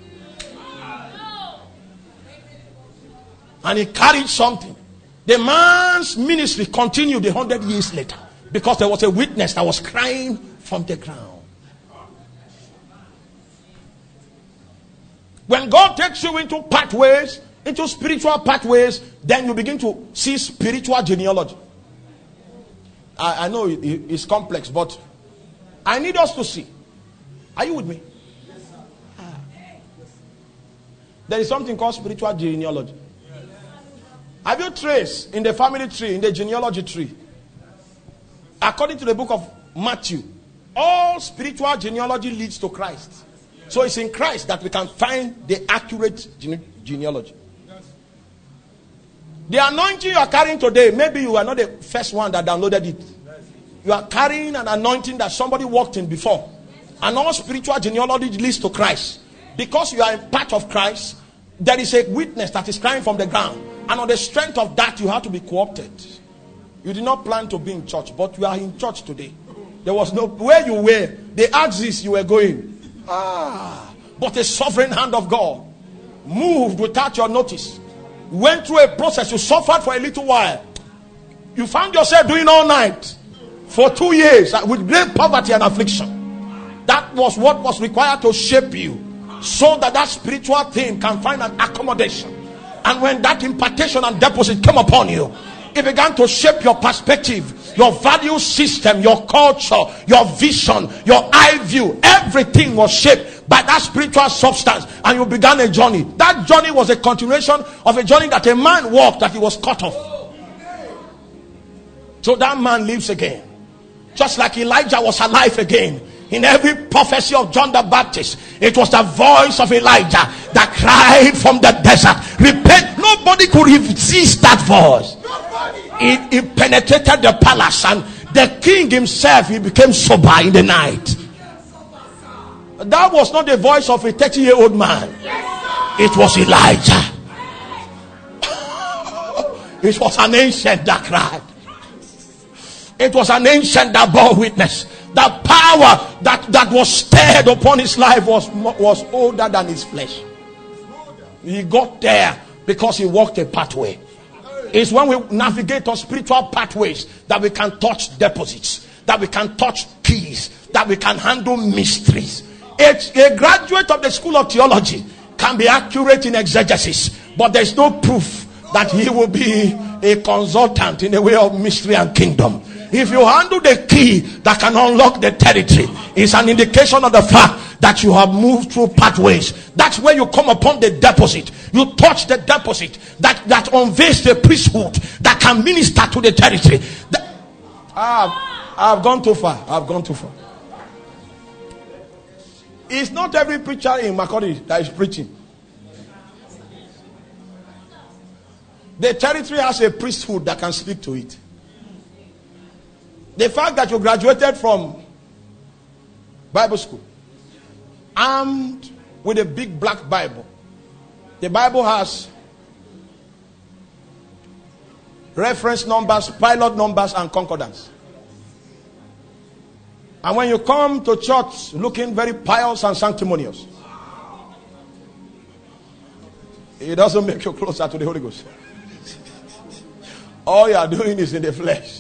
And he carried something. The man's ministry continued a hundred years later. Because there was a witness that was crying from the ground. When God takes you into pathways, into spiritual pathways, then you begin to see spiritual genealogy. I, I know it, it, it's complex, but I need us to see. Are you with me? Ah. There is something called spiritual genealogy. Have you traced in the family tree, in the genealogy tree? According to the book of Matthew, all spiritual genealogy leads to Christ. So it's in Christ that we can find the accurate gene- genealogy. The anointing you are carrying today, maybe you are not the first one that downloaded it. You are carrying an anointing that somebody walked in before. And all spiritual genealogy leads to Christ. Because you are a part of Christ, there is a witness that is crying from the ground. And on the strength of that, you have to be co-opted. You did not plan to be in church, but you are in church today. There was no, where you were, the axis you were going. Ah, but a sovereign hand of God moved without your notice. Went through a process. You suffered for a little while. You found yourself doing all night for two years with great poverty and affliction. That was what was required to shape you, so that that spiritual thing can find an accommodation. And when that impartation and deposit came upon you, it began to shape your perspective, your value system, your culture, your vision, your eye view. Everything was shaped by that spiritual substance, and you began a journey. That journey was a continuation of a journey that a man walked, that he was cut off. So that man lives again, just like Elijah was alive again. In every prophecy of John the Baptist, it was the voice of Elijah that cried from the desert, repent. Nobody could resist that voice. It, it penetrated the palace, and the king himself, he became sober in the night. That was not the voice of a thirty year old man. It was Elijah. It was an ancient that cried. It was an ancient that bore witness. The power that, that was stirred upon his life was, was older than his flesh. He got there because he walked a pathway. It's when we navigate on spiritual pathways that we can touch deposits, that we can touch keys, that we can handle mysteries. A, a graduate of the school of theology can be accurate in exegesis, but there's no proof that he will be a consultant in the way of mystery and kingdom. If you handle the key that can unlock the territory, it's an indication of the fact that you have moved through pathways. That's where you come upon the deposit. You touch the deposit that, that unveils the priesthood that can minister to the territory. The, I've, I've gone too far. I've gone too far. It's not every preacher in Macaulay that is preaching. The territory has a priesthood that can speak to it. The fact that you graduated from Bible school armed with a big black Bible. The Bible has reference numbers, pilot numbers, and concordance. And when you come to church looking very pious and sanctimonious, it doesn't make you closer to the Holy Ghost. All you are doing is in the flesh.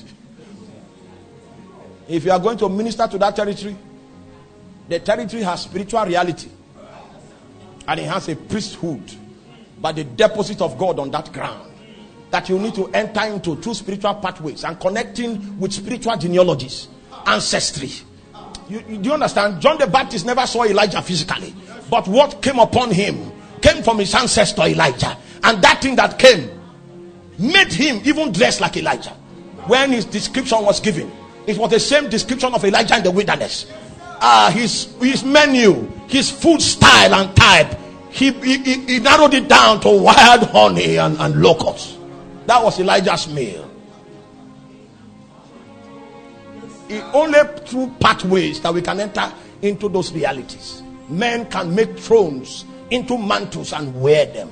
If you are going to minister to that territory, the territory has spiritual reality, and it has a priesthood by the deposit of God on that ground that you need to enter into through spiritual pathways and connecting with spiritual genealogies, ancestry. You, you, do you understand? John the Baptist never saw Elijah physically, but what came upon him came from his ancestor Elijah, and that thing that came made him even dress like Elijah. When his description was given, it was the same description of Elijah in the wilderness. uh, his his menu, his food style and type, he, he, he narrowed it down to wild honey and, and locusts. That was Elijah's meal. It only through pathways that we can enter into those realities. Men can make thrones into mantles and wear them.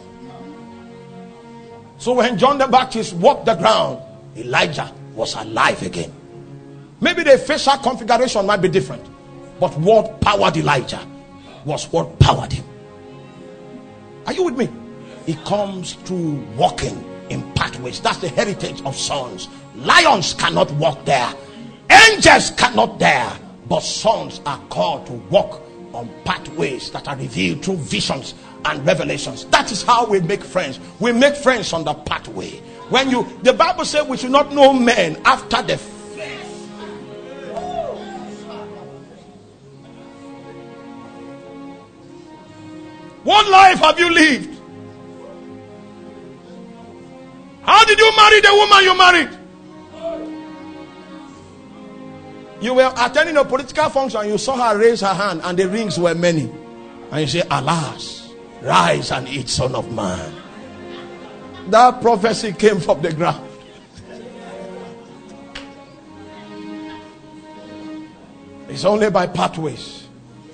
So when John the Baptist walked the ground, Elijah was alive again. Maybe the facial configuration might be different, but what powered Elijah was what powered him. Are you with me? It comes through walking in pathways. That's the heritage of sons. Lions cannot walk there. Angels cannot there. But sons are called to walk on pathways that are revealed through visions and revelations. That is how we make friends. We make friends on the pathway. When you, the Bible says we should not know men after the flesh. What life have you lived? How did you marry the woman you married? You were attending a political function, you saw her raise her hand and the rings were many. And you say, alas, rise and eat, son of man. That prophecy came from the ground. It's only by pathways.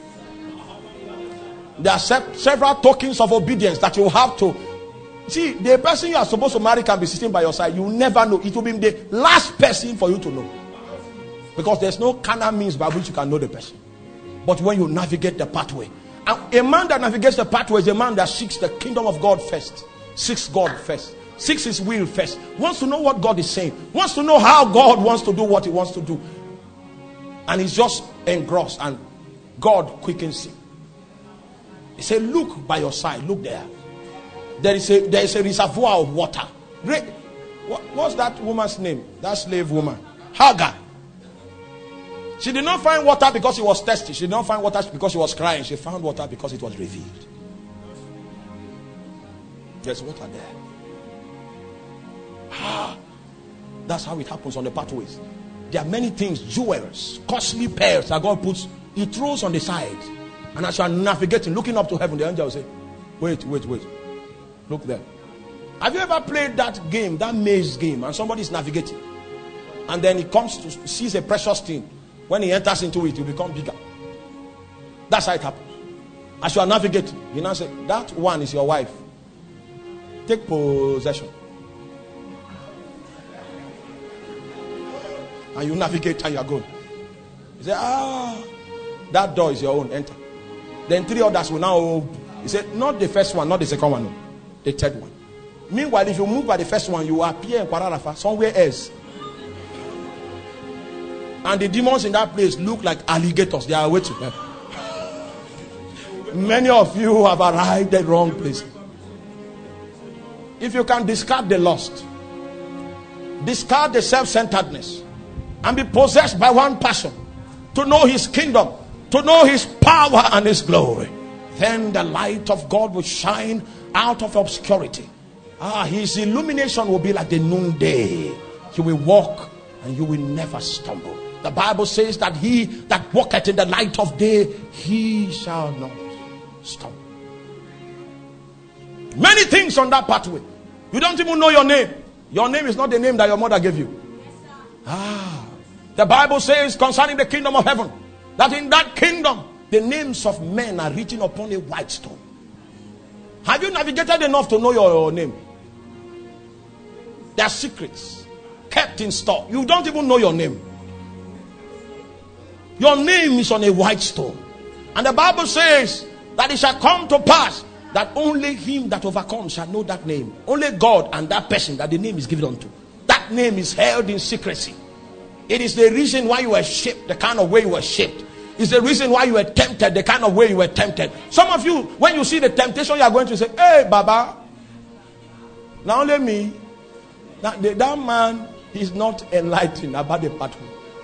There are se- several tokens of obedience that you have to. See, the person you are supposed to marry can be sitting by your side. You never know. It will be the last person for you to know. Because there's no carnal means by which you can know the person. But when you navigate the pathway, and a man that navigates the pathway is a man that seeks the kingdom of God first, seeks God first, seeks his will first, wants to know what God is saying, wants to know how God wants to do what he wants to do, and he's just engrossed, and God quickens him. He said, look by your side, look there. There is a there is a reservoir of water. What, what's that woman's name? That slave woman, Hagar. She did not find water because she was thirsty. She did not find water because she was crying. She found water because it was revealed. There's water there. Ah, that's how it happens on the pathways. There are many things, jewels, costly pearls that God puts, he throws on the side. And as you are navigating, looking up to heaven, the angel will say, wait, wait, wait. Look there. Have you ever played that game, that maze game, and somebody is navigating? And then he comes to sees a precious thing. When he enters into it, it will become bigger. That's how it happens. As you are navigating, you now say, that one is your wife. Take possession. And you navigate and you are going. You say, ah, that door is your own. Enter. Then three others will now open. He said, not the first one, not the second one, no. The third one. Meanwhile, if you move by the first one, you appear in Kwararafa, somewhere else. And the demons in that place look like alligators. They are waiting. Many of you have arrived at the wrong place. If you can discard the lust, discard the self-centeredness, and be possessed by one passion, to know his kingdom, to know his power and his glory, then the light of God will shine out of obscurity. Ah, his illumination will be like the noonday. You will walk and you will never stumble. The Bible says that he that walketh in the light of day, he shall not stumble. Many things on that pathway. You don't even know your name. Your name is not the name that your mother gave you. Ah, the Bible says concerning the kingdom of heaven, that in that kingdom, the names of men are written upon a white stone. Have you navigated enough to know your name? There are secrets kept in store. You don't even know your name. Your name is on a white stone. And the Bible says that it shall come to pass that only him that overcomes shall know that name. Only God and that person that the name is given unto. That name is held in secrecy. It is the reason why you were shaped, the kind of way you were shaped. It's the reason why you were tempted, the kind of way you were tempted. Some of you, when you see the temptation, you are going to say, hey, Baba, now only me. Now, the, that man is not enlightened about the pathway.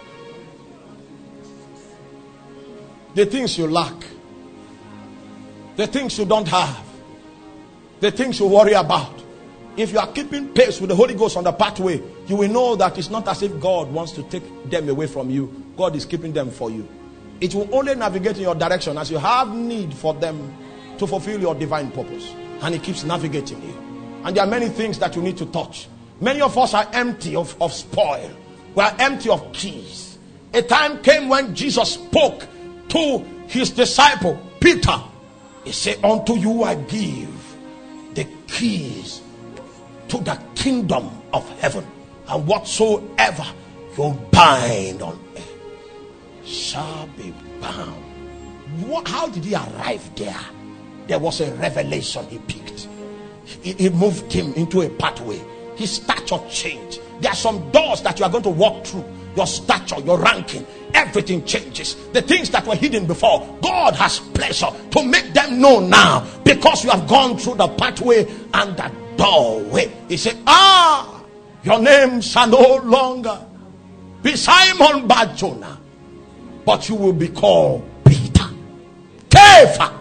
The things you lack, the things you don't have, the things you worry about. If you are keeping pace with the Holy Ghost on the pathway, you will know that it's not as if God wants to take them away from you. God is keeping them for you. It will only navigate in your direction as you have need for them to fulfill your divine purpose. And it keeps navigating you. And there are many things that you need to touch. Many of us are empty of, of spoil. We are empty of keys. A time came when Jesus spoke to his disciple Peter. He said, unto you I give the keys to the kingdom of heaven, and whatsoever you bind on earth shall be bound. What, how did he arrive there? There was a revelation he picked. It, it moved him into a pathway. His stature changed. There are some doors that you are going to walk through. Your stature, your ranking, everything changes. The things that were hidden before, God has pleasure to make them known now, because you have gone through the pathway and the doorway. He said, ah, your name shall no longer be Simon Bar-Jonah, but you will be called Peter, Kepha.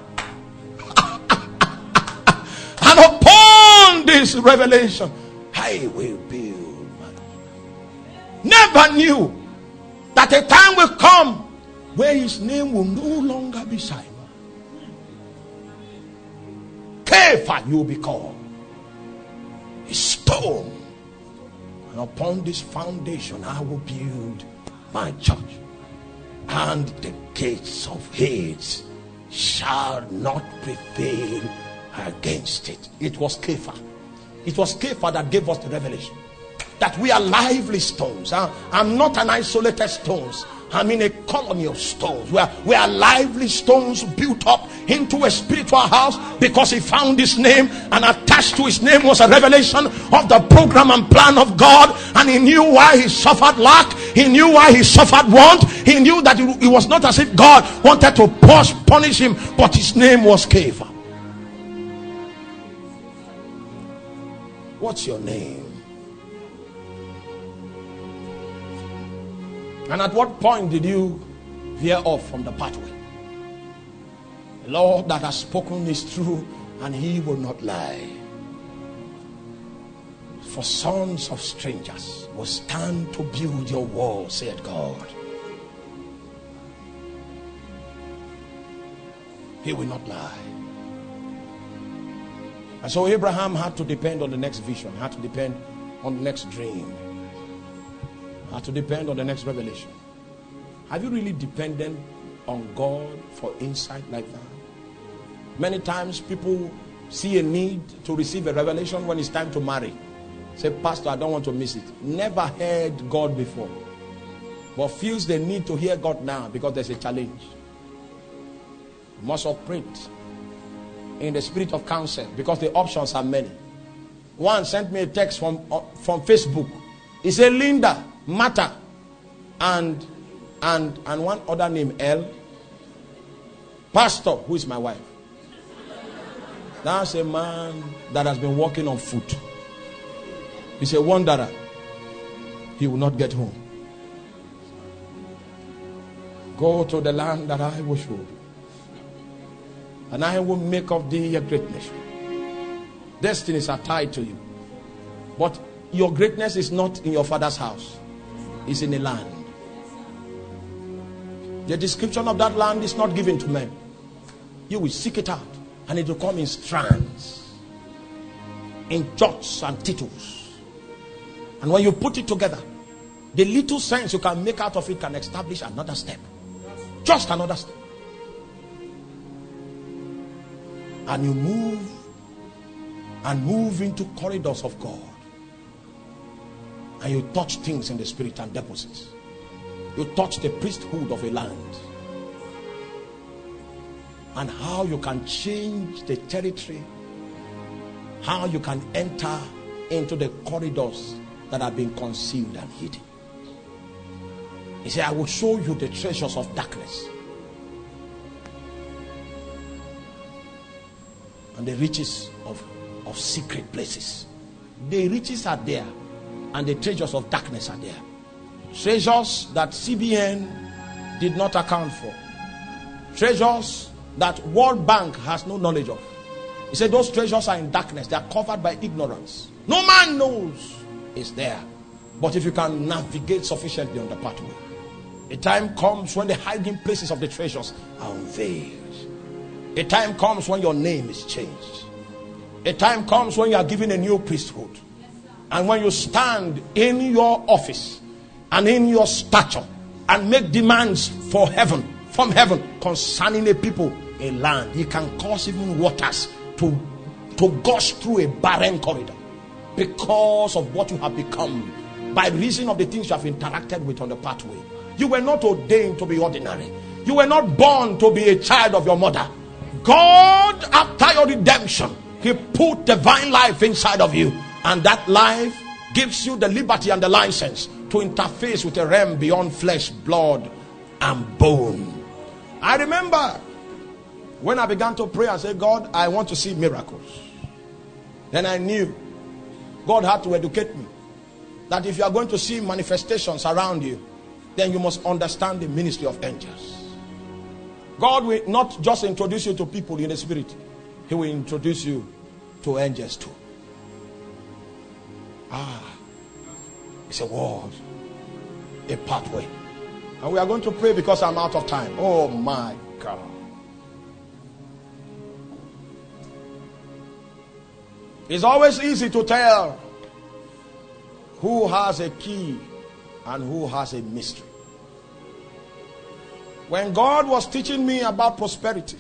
And upon this revelation, I will build. Never knew that a time will come where his name will no longer be Simon. Kepha you will be called. A stone. And upon this foundation I will build my church. And the gates of Hades shall not prevail against it. It was Kepha. It was Kepha that gave us the revelation that we are lively stones. Huh? I'm not an isolated stones. I'm in a colony of stones. We are, we are lively stones built up into a spiritual house, because he found his name, and attached to his name was a revelation of the program and plan of God. And he knew why he suffered lack. He knew why he suffered want. He knew that it was not as if God wanted to punish him, but his name was Kepha. What's your name? And at what point did you veer off from the pathway? The Lord that has spoken is true, and he will not lie. For sons of strangers will stand to build your wall, said God. He will not lie. And so Abraham had to depend on the next vision, had to depend on the next dream, had to depend on the next revelation. Have you really depended on God for insight like that? Many times people see a need to receive a revelation when it's time to marry. Say, Pastor, I don't want to miss it. Never heard God before, but feels the need to hear God now because there's a challenge. You must operate in the spirit of counsel, because the options are many. One sent me a text from uh, from Facebook. He said, Linda, Martha, and and and one other name, L. Pastor, who is my wife. That's a man that has been working on foot. He's a wanderer. He will not get home. Go to the land that I will show you, and I will make of thee a great nation. Destinies are tied to you. But your greatness is not in your father's house. It's in a land. The description of that land is not given to men. You will seek it out, and it will come in strands, in jots and tittles. And when you put it together, the little sense you can make out of it can establish another step. Just another step. And you move and move into corridors of God. And you touch things in the spirit and deposits. You touch the priesthood of a land. And how you can change the territory. How you can enter into the corridors that have been concealed and hidden. He said, I will show you the treasures of darkness and the riches of, of secret places. The riches are there, and the treasures of darkness are there. Treasures that C B N did not account for. Treasures that World Bank has no knowledge of. He said those treasures are in darkness. They are covered by ignorance. No man knows it's there. But if you can navigate sufficiently on the pathway, A time comes when the hiding places of the treasures are unveiled. A time comes when your name is changed. A time comes when you are given a new priesthood. And when you stand in your office and in your stature and make demands for heaven, from heaven, concerning a people, a land, you can cause even waters to, to gush through a barren corridor because of what you have become by reason of the things you have interacted with on the pathway. You were not ordained to be ordinary. You were not born to be a child of your mother. God, after your redemption, He put divine life inside of you. And that life gives you the liberty and the license to interface with a realm beyond flesh, blood, and bone. I remember when I began to pray, I said, God, I want to see miracles. Then I knew God had to educate me that if you are going to see manifestations around you, then you must understand the ministry of angels. God will not just introduce you to people in the spirit. He will introduce you to angels too. Ah, it's a word, a pathway. And we are going to pray because I'm out of time. Oh my God. It's always easy to tell who has a key and who has a mystery. When God was teaching me about prosperity,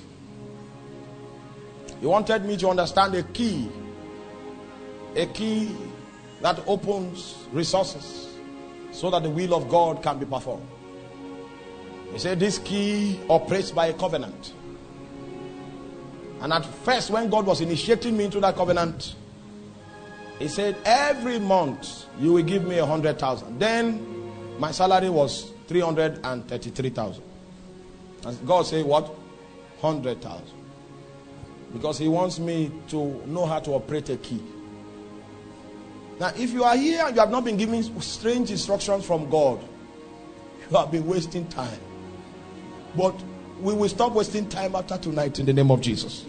He wanted me to understand a key, a key that opens resources so that the will of God can be performed. He said this key operates by a covenant. And at first, when God was initiating me into that covenant, He said, every month you will give me a hundred thousand. Then my salary was three hundred and thirty-three thousand. And God said, what? Hundred thousand. Because He wants me to know how to operate a key. Now, if you are here and you have not been given strange instructions from God, you have been wasting time. But we will stop wasting time after tonight in the name of Jesus.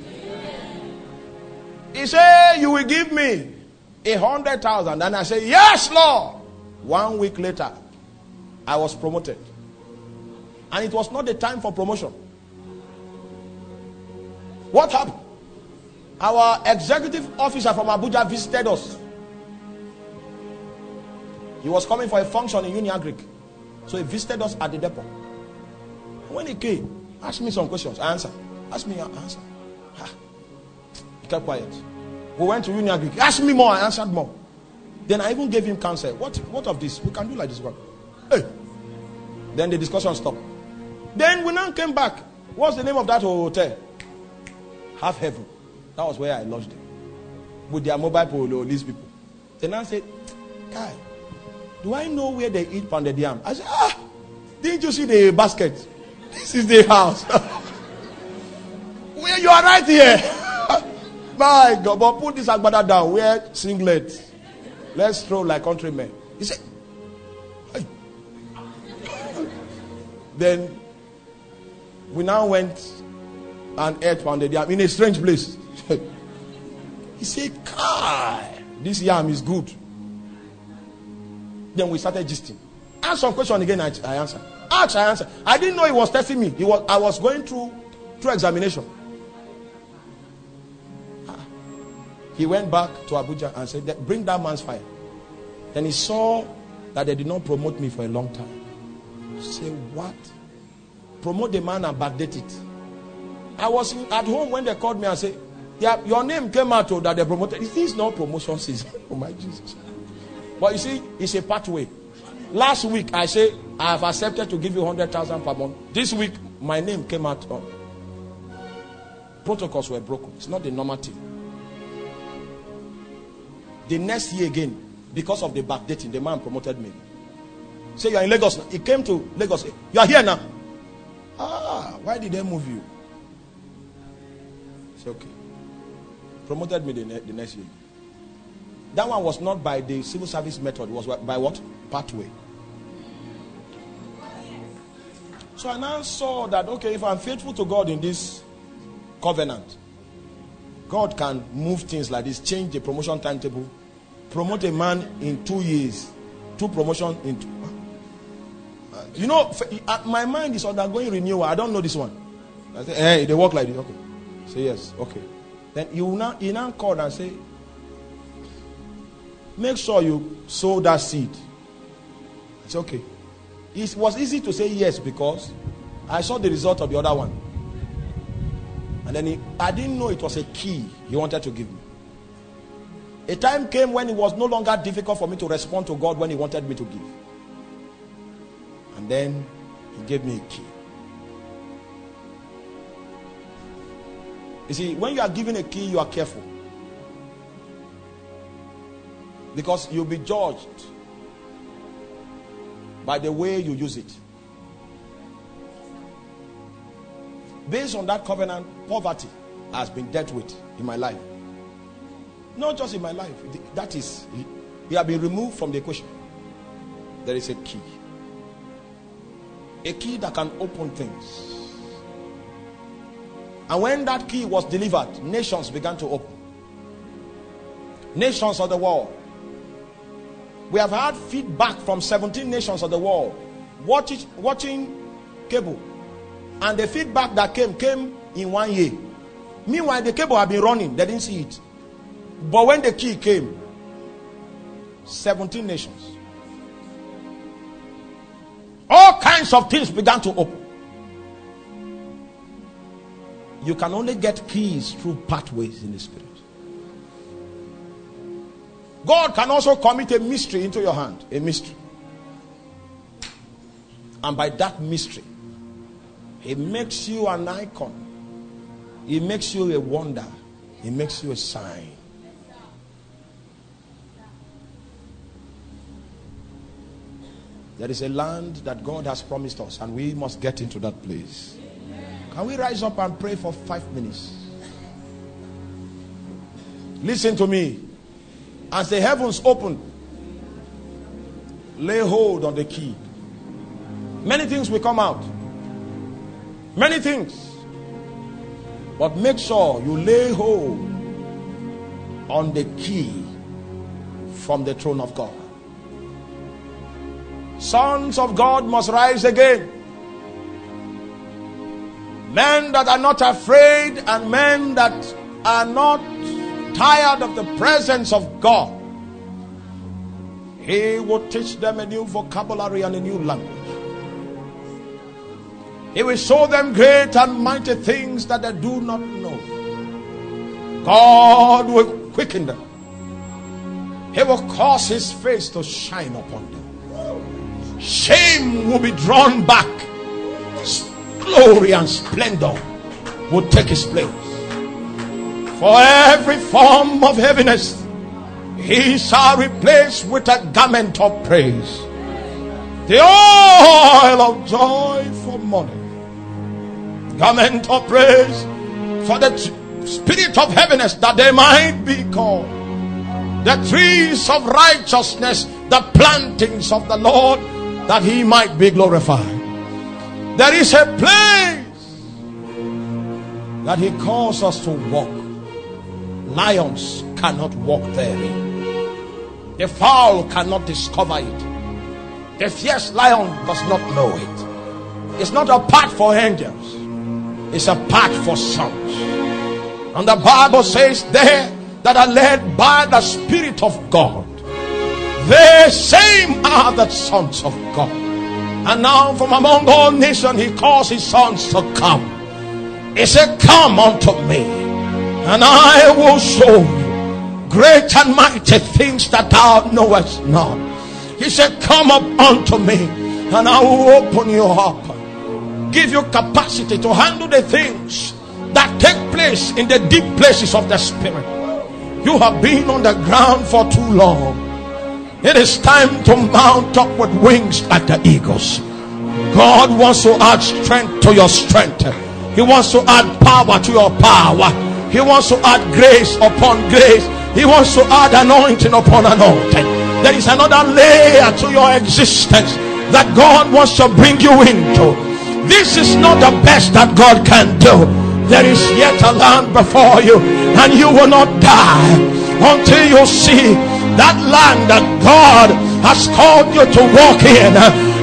He said, you will give me a hundred thousand. And I say, yes, Lord. One week later, I was promoted. And it was not the time for promotion. What happened? Our executive officer from Abuja visited us. He was coming for a function in Uniagric. So he visited us at the depot. When he came, asked me some questions. I answered. Asked me, I answered. Ha. He kept quiet. We went to Uniagric. He asked me more. I answered more. Then I even gave him counsel. What, what of this? We can do like this one. Hey. Then the discussion stopped. Then we now came back. What's the name of that hotel? Half Heaven. That was where I lodged them. With their mobile polo, these people. Then I said, Kai, do I know where they eat pounded yam? I said, ah, didn't you see the basket? This is the house. Where you are right here. My God, but put this agbada down. Wear singlet. Let's stroll like countrymen. He said, hey. Then we now went and ate pounded yam in a strange place. He said, Kai, this yam is good. Then we started gisting. Ask some question again, I, I answered. Ask, I answered. I didn't know he was testing me. He was, I was going through through examination. He went back to Abuja and said, bring that man's file. Then he saw that they did not promote me for a long time. Say, what? Promote the man and backdate it. I was in, at home when they called me and said, yeah, your name came out oh, that they promoted. Is this not promotion season? Oh my Jesus. But you see, it's a pathway. Last week, I say, I have accepted to give you one hundred thousand per month. This week, my name came out. On. Protocols were broken. It's not the normal thing. The next year again, because of the backdating, the man promoted me. Say, you are in Lagos now. He came to Lagos. You are here now. Ah, why did they move you? Say, okay. Promoted me the, ne- the next year. That one was not by the civil service method. It was by what? Pathway. So I now saw that, okay, if I'm faithful to God in this covenant, God can move things like this, change the promotion timetable, promote a man in two years, two promotions in two. You know, my mind is undergoing renewal. I don't know this one. I say, hey, they work like this. Okay. Say yes. Okay. Then you now, you now call and say, make sure you sow that seed. I say, okay. It was easy to say yes because I saw the result of the other one. And then he, I didn't know it was a key he wanted to give me. A time came when it was no longer difficult for me to respond to God when he wanted me to give. And then he gave me a key. You see, when you are given a key, you are careful. Because you'll be judged by the way you use it. Based on that covenant, poverty has been dealt with in my life. Not just in my life. That is, it has been removed from the equation. There is a key. A key that can open things. And when that key was delivered, nations began to open. Nations of the world. We have had feedback from seventeen nations of the world watching, watching cable. And the feedback that came, came in one year. Meanwhile, the cable had been running. They didn't see it. But when the key came, seventeen nations. All kinds of things began to open. You can only get keys through pathways in the spirit. God can also commit a mystery into your hand. A mystery. And by that mystery, he makes you an icon. He makes you a wonder. He makes you a sign. There is a land that God has promised us, and we must get into that place. Can we rise up and pray for five minutes? Listen to me. As the heavens open, lay hold on the key. Many things will come out. Many things. But make sure you lay hold on the key from the throne of God. Sons of God must rise again. Men that are not afraid and men that are not tired of the presence of God. He will teach them a new vocabulary and a new language. He will show them great and mighty things that they do not know. God will quicken them. He will cause his face to shine upon them. Shame will be drawn back. Glory and splendor will take his place. For every form of heaviness, he shall replace with a garment of praise. The oil of joy for mourning. Garment of praise for the spirit of heaviness, that they might be called the trees of righteousness, the plantings of the Lord, that he might be glorified. There is a place that he calls us to walk. Lions cannot walk therein. The fowl cannot discover it. The fierce lion does not know it. It's not a path for angels. It's a path for sons. And the Bible says there that are led by the Spirit of God, they same are the sons of God. And now from among all nations he calls his sons to come. He said, come unto me, and I will show you great and mighty things that thou knowest not. He said, come up unto me, and I will open you up, give you capacity to handle the things that take place in the deep places of the spirit. You have been on the ground for too long. It is time to mount up with wings like the eagles. God wants to add strength to your strength. He wants to add power to your power. He wants to add grace upon grace. He wants to add anointing upon anointing. There is another layer to your existence that God wants to bring you into. This is not the best that God can do. There is yet a land before you, and you will not die until you see that land that God has called you to walk in.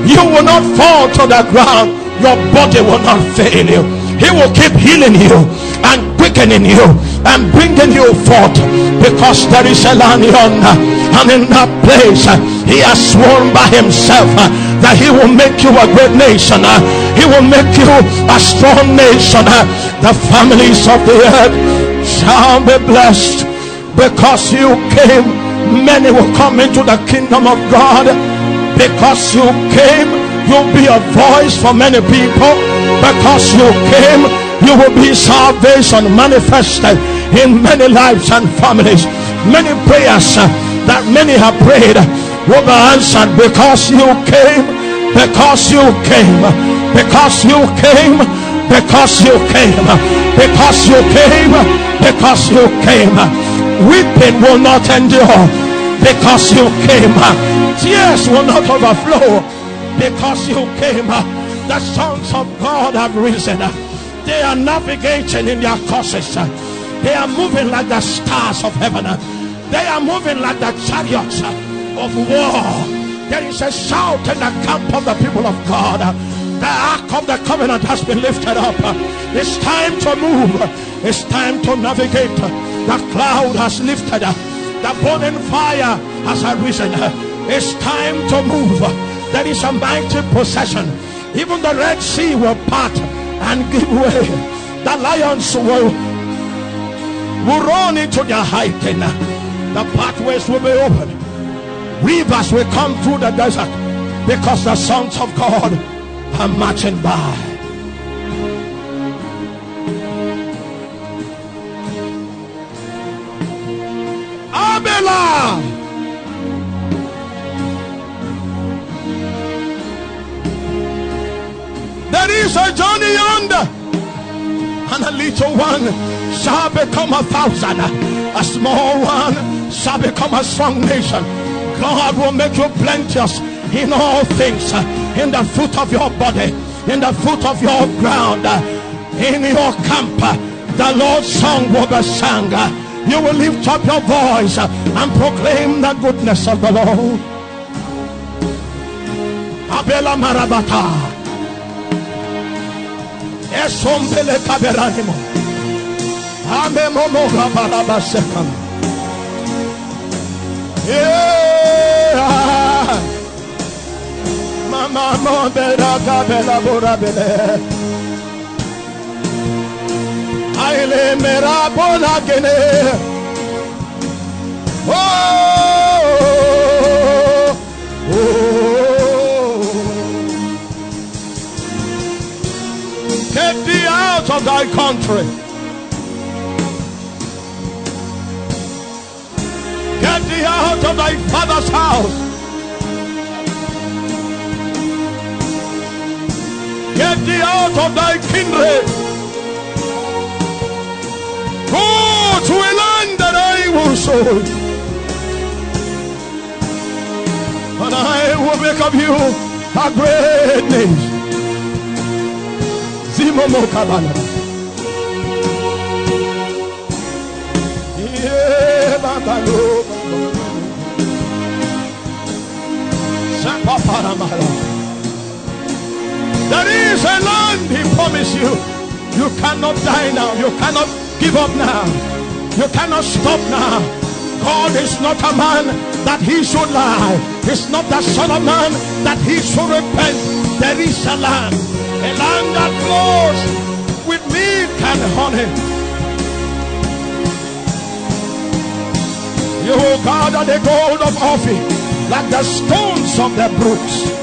You will not fall to the ground. Your body will not fail you. He will keep healing you and quickening you and bringing you forth, because there is a land yonder, and in that place uh, he has sworn by himself uh, that he will make you a great nation. Uh, he will make you a strong nation. Uh, the families of the earth shall be blessed because you came. Many will come into the kingdom of God because you came. You'll be a voice for many people because you came. You will be salvation manifested in many lives and families. Many prayers uh, that many have prayed will be answered because you came, because you came, because you came, because you came, because you came, because you came. Weeping will not endure because you came. Tears will not overflow because you came. The sons of God have risen. They are navigating in their courses. They are moving like the stars of heaven. They are moving like the chariots of war. There is a shout in the camp of the people of God. The ark of the covenant has been lifted up. It's time to move. It's time to navigate. The cloud has lifted. The burning fire has arisen. It's time to move. There is a mighty procession. Even the Red Sea will part and give way. The lions will, will run into their hiding. The pathways will be open. Rivers will come through the desert because the sons of God are marching by. Abela. There is a journey yonder, and a little one shall become a thousand. A small one shall become a strong nation. God will make you plenteous in all things, in the fruit of your body, in the fruit of your ground, in your camp. The Lord's song will be sung. You will lift up your voice and proclaim the goodness of the Lord. Abela Marabata. Esombele kaberanimo. Amemomo gabaraba sekam. Yeah. Mama mo bela kabela borabele. Aile mera bona gene. Oh, oh, oh. Get thee out of thy country. Get thee out of thy father's house. Get thee out of thy kindred. Go to a land that I will show you. And I will make of you a great nation. Zimomo kabana. Yeah, babalo. There is a land he promised you. You cannot die now. You cannot give up now. You cannot stop now. God is not a man that he should lie. He's not the son of man that he should repent. There is a land, a land that flows with milk and honey. You will gather the gold of Ophir like the stones of the brooks.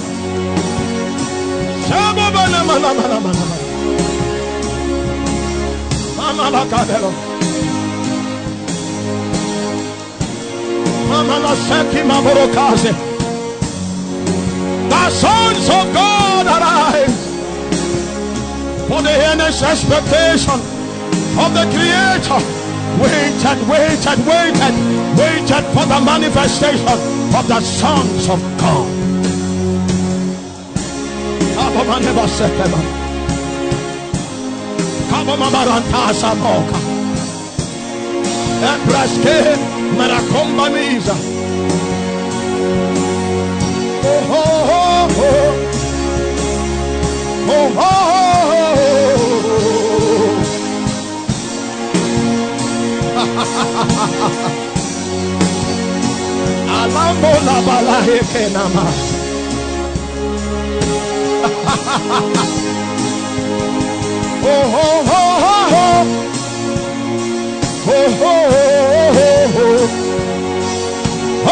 The sons of God arise for the earnest expectation of the Creator. Wait and wait and wait and wait for the manifestation of the sons of God. Oh, oh, oh. oh, oh. Alambo la balahe kenama. Oh, oh, oh, oh, oh, oh, oh, oh,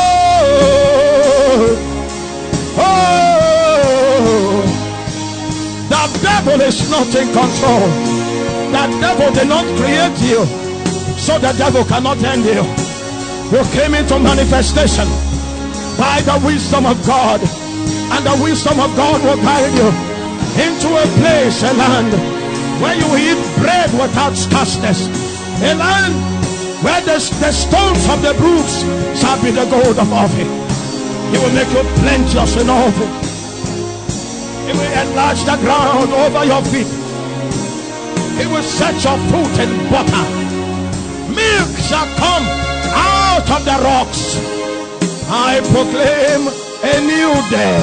oh, oh. The devil is not in control. The devil did not create you, so the devil cannot end you. You came into manifestation by the wisdom of God, and the wisdom of God will guide you into a place, a land where you eat bread without scarceness, a land where the, the stones of the brooks shall be the gold of Ophir. He will make you plenteous in all things. He will enlarge the ground over your feet. He will set your foot in butter. Milk shall come out of the rocks. I proclaim a new day.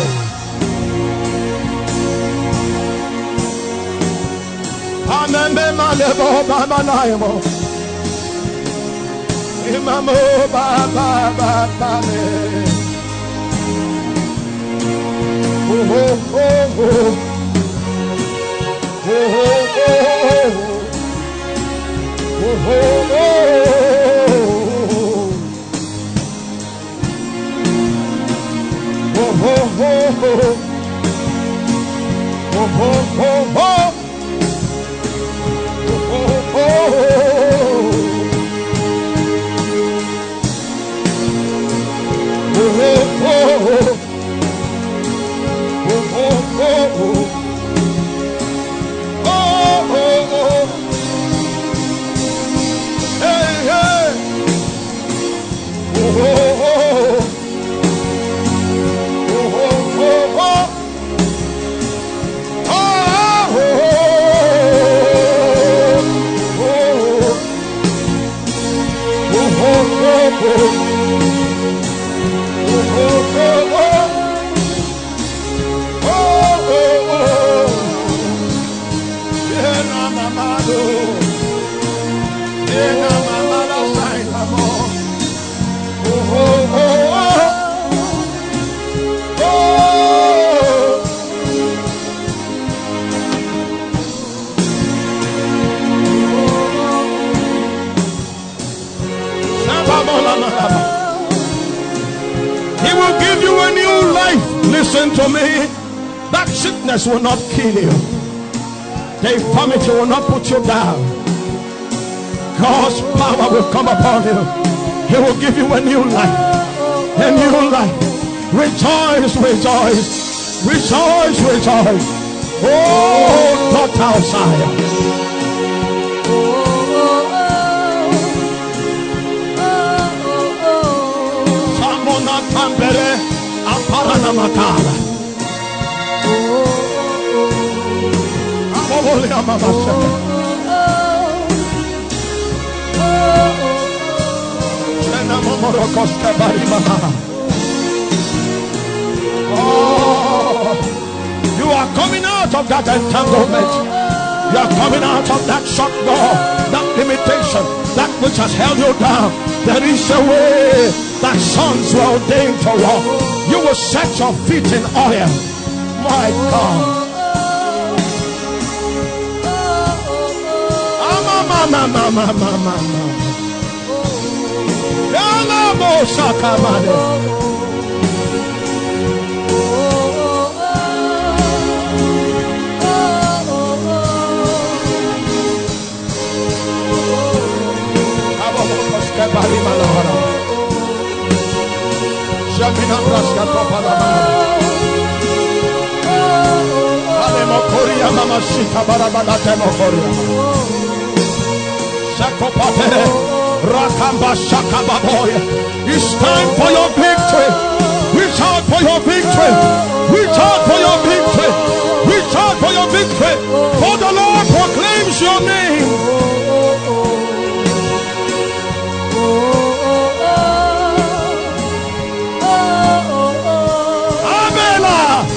Oh, oh, oh, oh. Oh, oh, oh, oh, oh, oh. Oh, oh, oh, oh. Oh, oh, oh, oh. Oh, oh, oh. Oh, oh, oh. Oh, oh, oh. Oh, oh, oh. Hey, hey. Oh, oh, oh. Oh, oh, oh, oh. Oh, oh, oh. Oh, oh, oh. He will give you a new life. Listen to me. That sickness will not kill you. The infirmity will not put you down. God's power will come upon you. He will give you a new life. A new life. Rejoice, rejoice. Rejoice, rejoice. Oh, daughter of Zion. Samona Tambere Aparana Makala. Holy Amabasha. Oh, you are coming out of that entanglement. You are coming out of that shut door, that limitation, that which has held you down. There is a way that sons were ordained to walk. You will set your feet in oil. My God. Mama, mama, mama, mama. Yala mo sakamade. Abo koske bari malahara. Jamina praska topala mama. Ale mokoria mama sita barabala te mokoria. It's time for your victory. Reach out for your victory. Reach out for your victory. Reach out for your victory. For the Lord proclaims your name. Abela.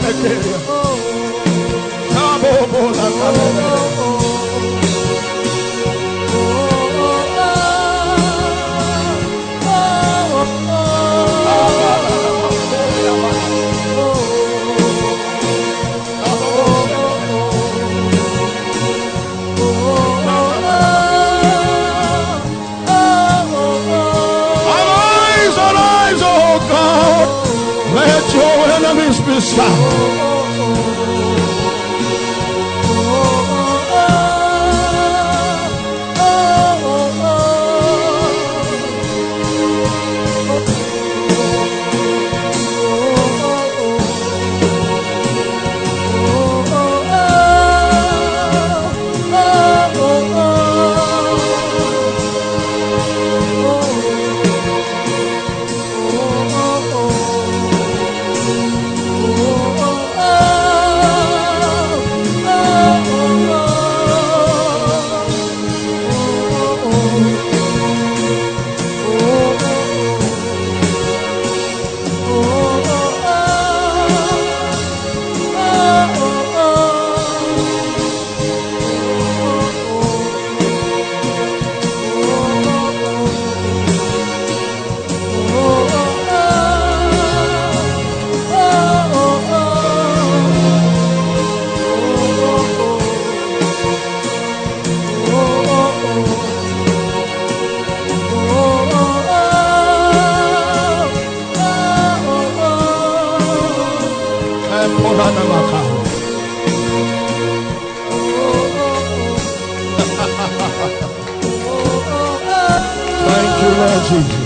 Thank you, Lord Jesus.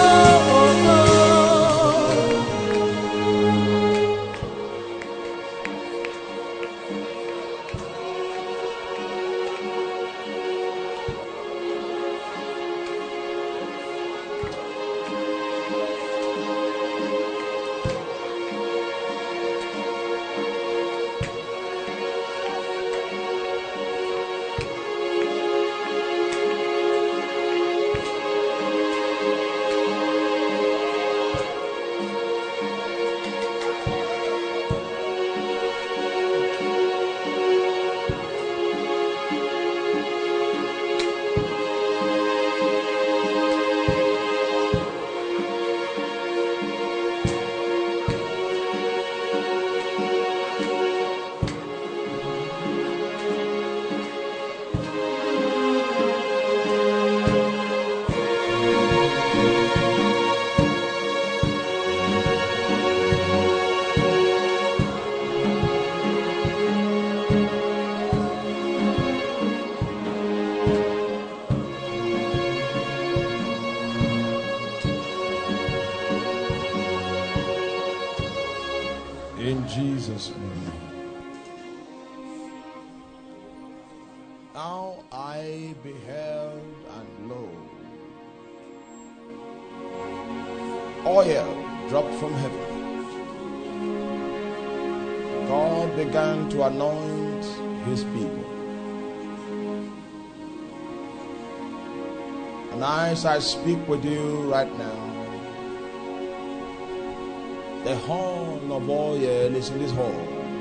In Jesus' name. Now I beheld, and lo, oil dropped from heaven. God began to anoint his people. And as I speak with you right now, the horn of oil is in this hall.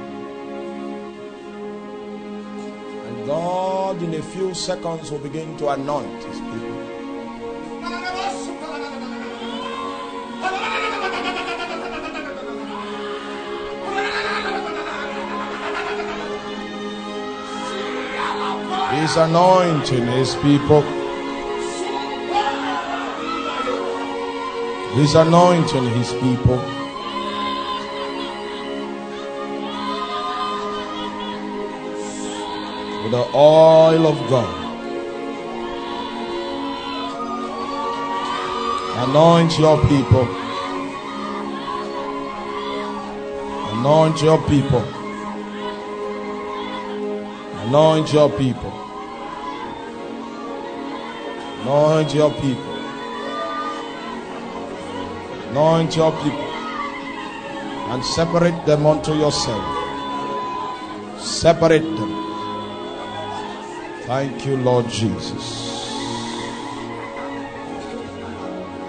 And God in a few seconds will begin to anoint his people. He's anointing his people. He's anointing his people. With the oil of God. Anoint your people. Anoint your people. Anoint your people. Anoint your people. Anoint your people. And separate them unto yourself. Separate them. Thank you, Lord Jesus.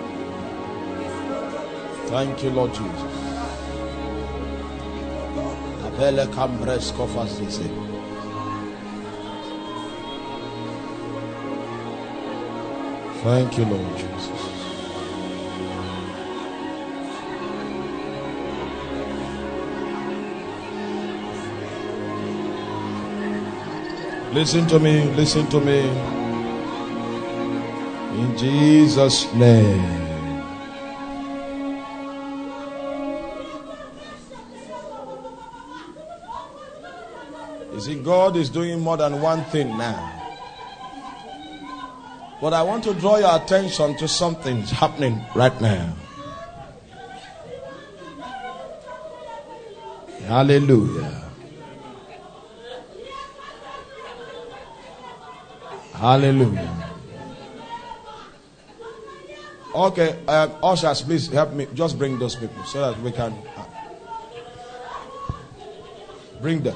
Thank you, Lord Jesus. Thank you, Lord Jesus. Listen to me, listen to me. In Jesus' name. You see, God is doing more than one thing now. But I want to draw your attention to something happening right now. Hallelujah. Hallelujah. Okay, um, ushers, please help me. Just bring those people so that we can uh, bring them.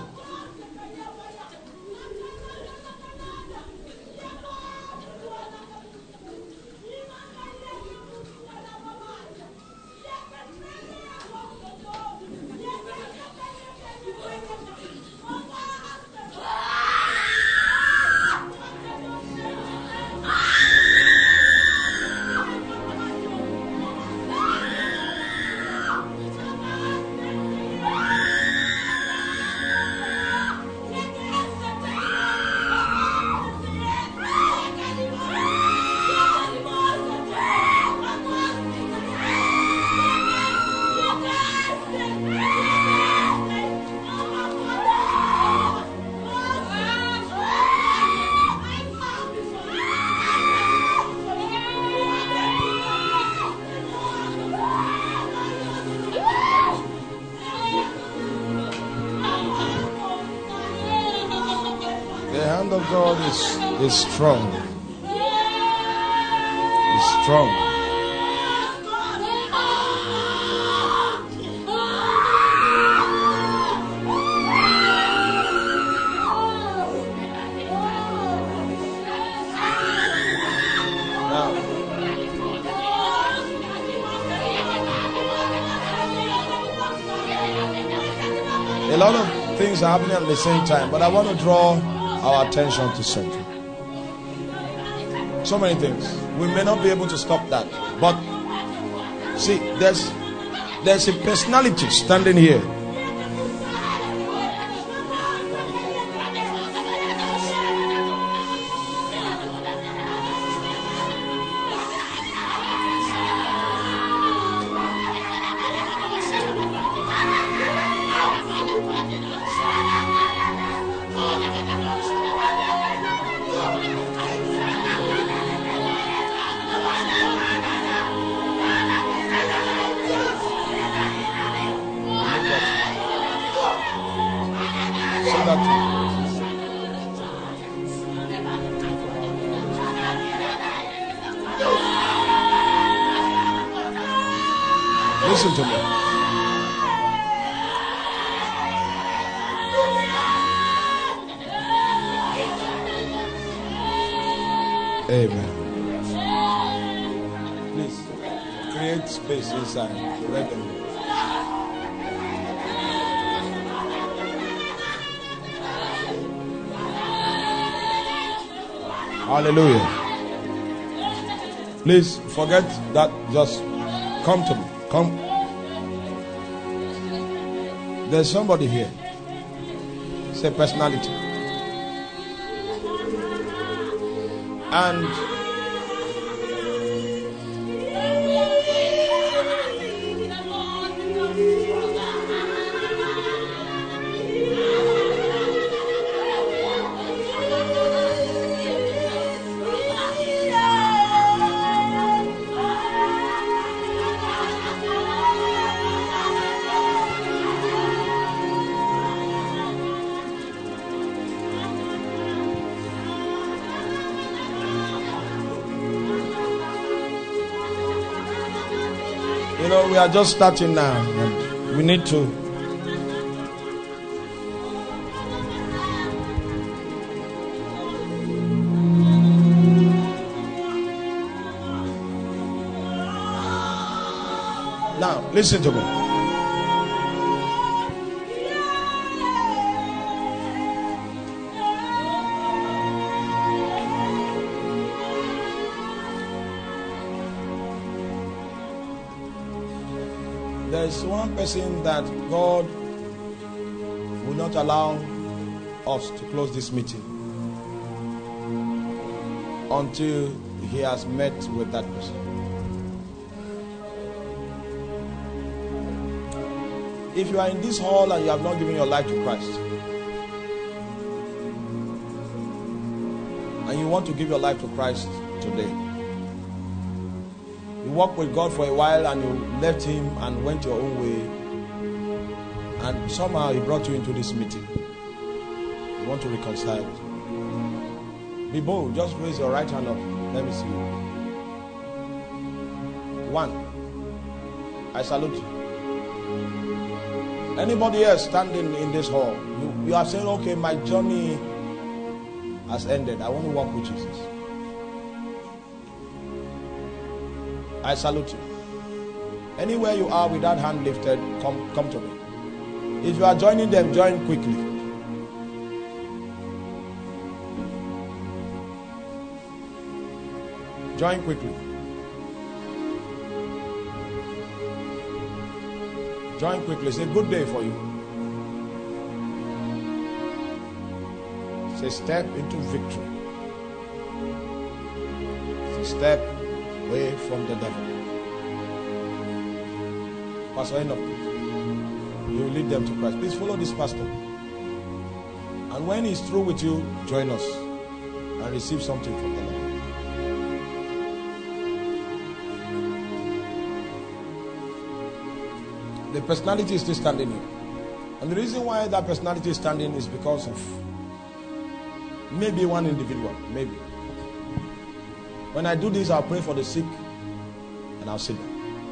God is, is strong. Is strong. Now, a lot of things are happening at the same time, but I want to draw our attention to something. So many things. We may not be able to stop that. But see, there's there's a personality standing here. Listen to me. Amen. Please create space inside. Let them. Hallelujah. Please forget that. Just come to me. Come. There's somebody here. It's a personality. And you know, we are just starting now, and we need to. Now, listen to me. There's one person that God will not allow us to close this meeting until he has met with that person. If you are in this hall and you have not given your life to Christ, and you want to give your life to Christ today, you walked with God for a while and you left him and went your own way, and somehow he brought you into this meeting. You want to reconcile. Be bold. Just raise your right hand up. Let me see you. One. I salute you. Anybody else standing in this hall, you, you are saying, okay, my journey has ended. I want to walk with Jesus. I salute you. Anywhere you are with that hand lifted, come, come to me. If you are joining them, join quickly. Join quickly. Join quickly. It's a good day for you. It's a step into victory. It's a step away from the devil. Pastor Enoch, you will lead them to Christ. Please follow this pastor. And when he's through with you, join us and receive something from the Lord. The personality is still standing here. And the reason why that personality is standing is because of maybe one individual. Maybe. When I do this, I'll pray for the sick and I'll sit down.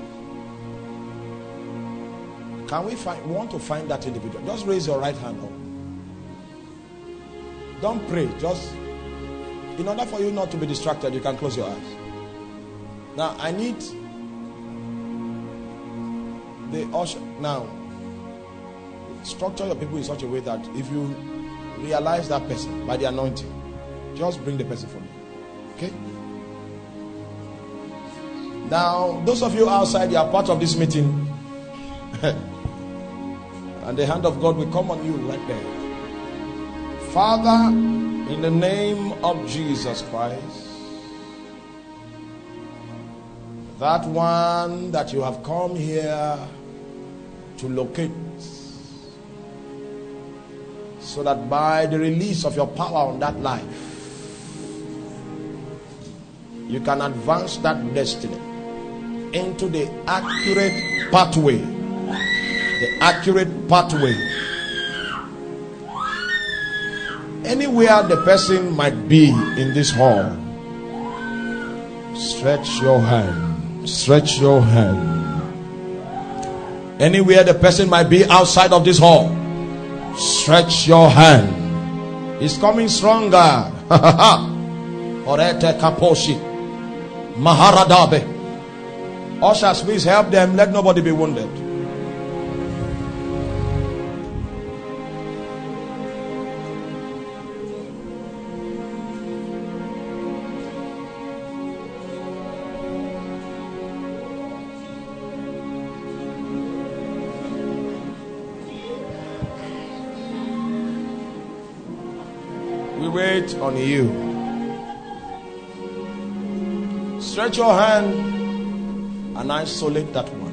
Can we find, we want to find that individual? Just raise your right hand up. Don't pray. Just, in order for you not to be distracted, you can close your eyes. Now, I need the usher. Now, structure your people in such a way that if you realize that person by the anointing, just bring the person for me. Okay? Now, those of you outside, you are part of this meeting. And the hand of God will come on you right there. Father, in the name of Jesus Christ, that one that you have come here to locate, so that by the release of your power on that life, you can advance that destiny into the accurate pathway. The accurate pathway. Anywhere the person might be in this hall, stretch your hand. Stretch your hand. Anywhere the person might be outside of this hall, stretch your hand. It's coming stronger. Orete kaposhi. Maharadabe. Ushers, please help them. Let nobody be wounded. Wait on you. Stretch your hand and isolate that one.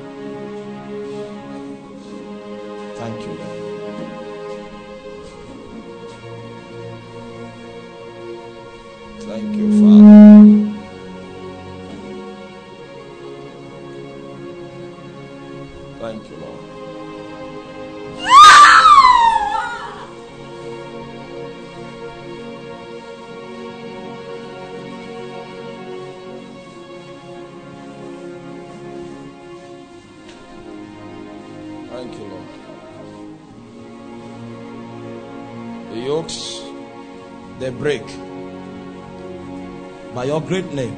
Thank you. Thank you, Father. Thank you, Lord. Thank you, Lord. The yokes, they break by your great name.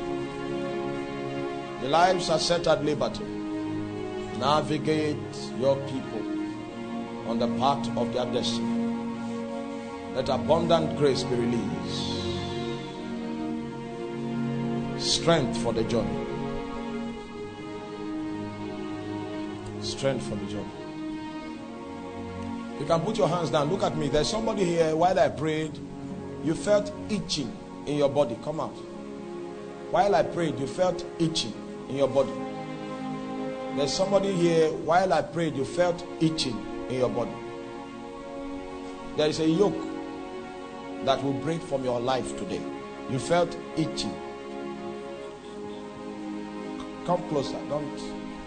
The lives are set at liberty. Navigate your people on the path of their destiny. Let abundant grace be released. Strength for the journey. Strength for the journey. You can put your hands down. Look at me. There's somebody here. While I prayed, you felt itching in your body. Come out. While I prayed, you felt itching in your body. There's somebody here. While I prayed, you felt itching in your body. There is a yoke that will break from your life today. You felt itching. Come closer. Don't.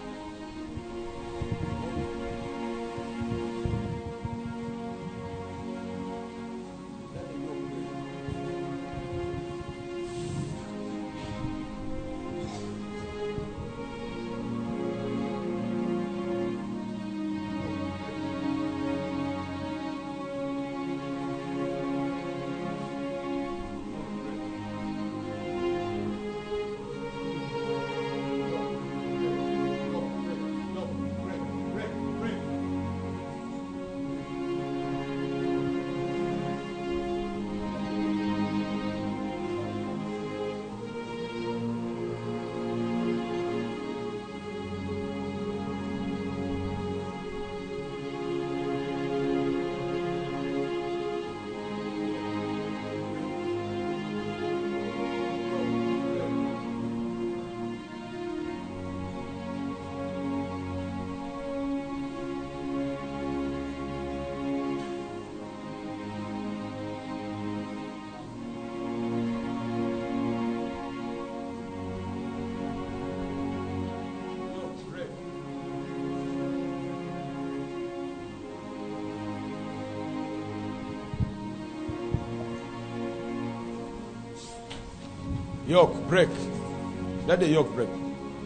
Yoke, break. Let the yoke break.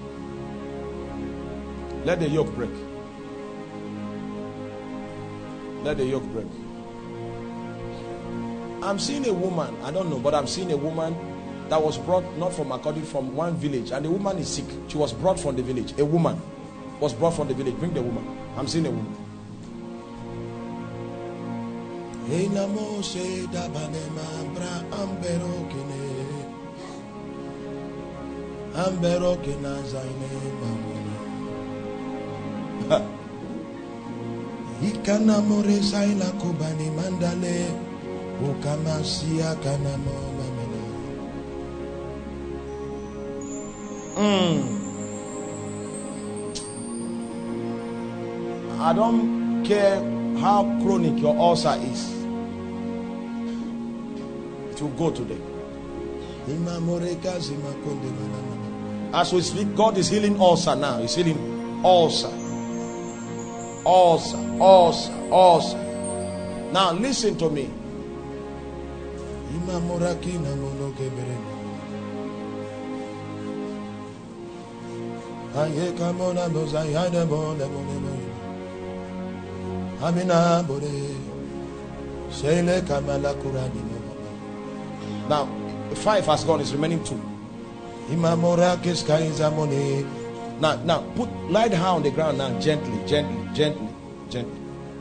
Let the yoke break. Let the yoke break. I'm seeing a woman, I don't know, but I'm seeing a woman that was brought not from according from one village, and the woman is sick. She was brought from the village. A woman was brought from the village. Bring the woman. I'm seeing a woman. Ikana more saila kubani mandale ukamasia kana momamena. Mm. I don't care how chronic your ulcer is. It will go today. As we speak, God is healing ulcer now. He's healing ulcer. Ulcer, ulcer, ulcer. Now listen to me. Now, five has gone, it's remaining two. Now, now, put lie down on the ground now, gently, gently, gently, gently.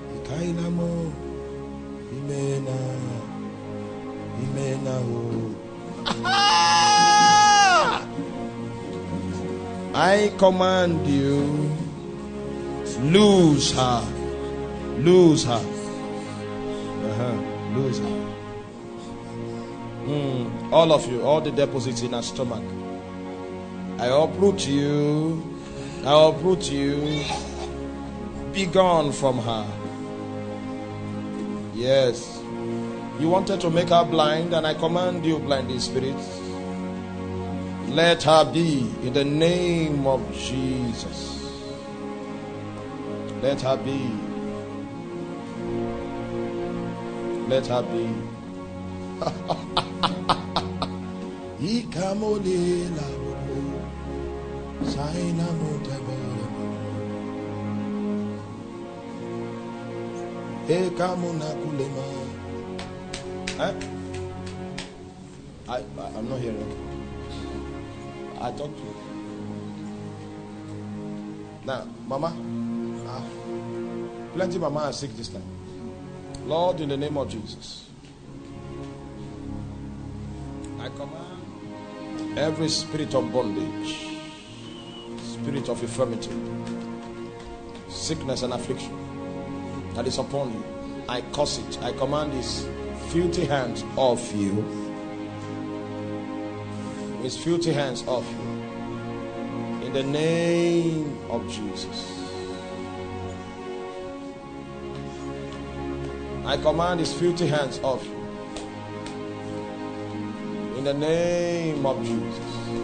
I command you, lose her, lose her, uh-huh. lose her. Mm. All of you, all the deposits in her stomach, I uproot you. I uproot you. Be gone from her. Yes. You wanted to make her blind, and I command you, blinding spirits, let her be in the name of Jesus. Let her be. Let her be. Huh? I, I I'm not hearing. I talk to you. Now, Mama, ah, plenty Mama are sick this time. Lord, in the name of Jesus, I command every spirit of bondage, spirit of infirmity, sickness and affliction that is upon you, I curse it. I command his filthy hands off you. His filthy hands off you. In the name of Jesus. I command his filthy hands off you. In the name of Jesus.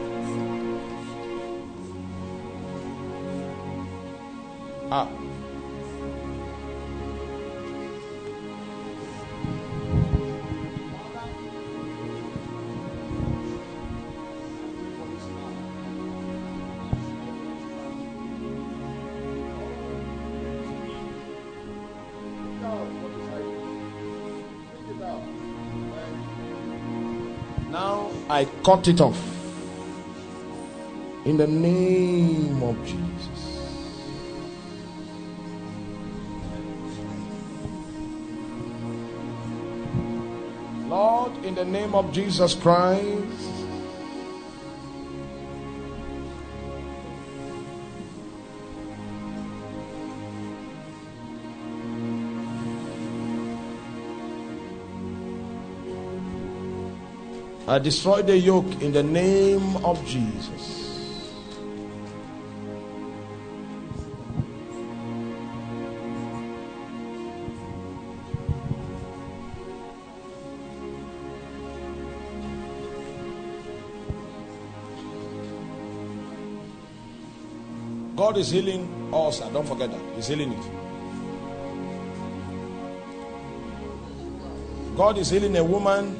Ah. Now I cut it off in the name of Jesus. Lord, in the name of Jesus Christ, I destroy the yoke in the name of Jesus. God is healing ulcer. Don't forget that. He's healing it. God is healing a woman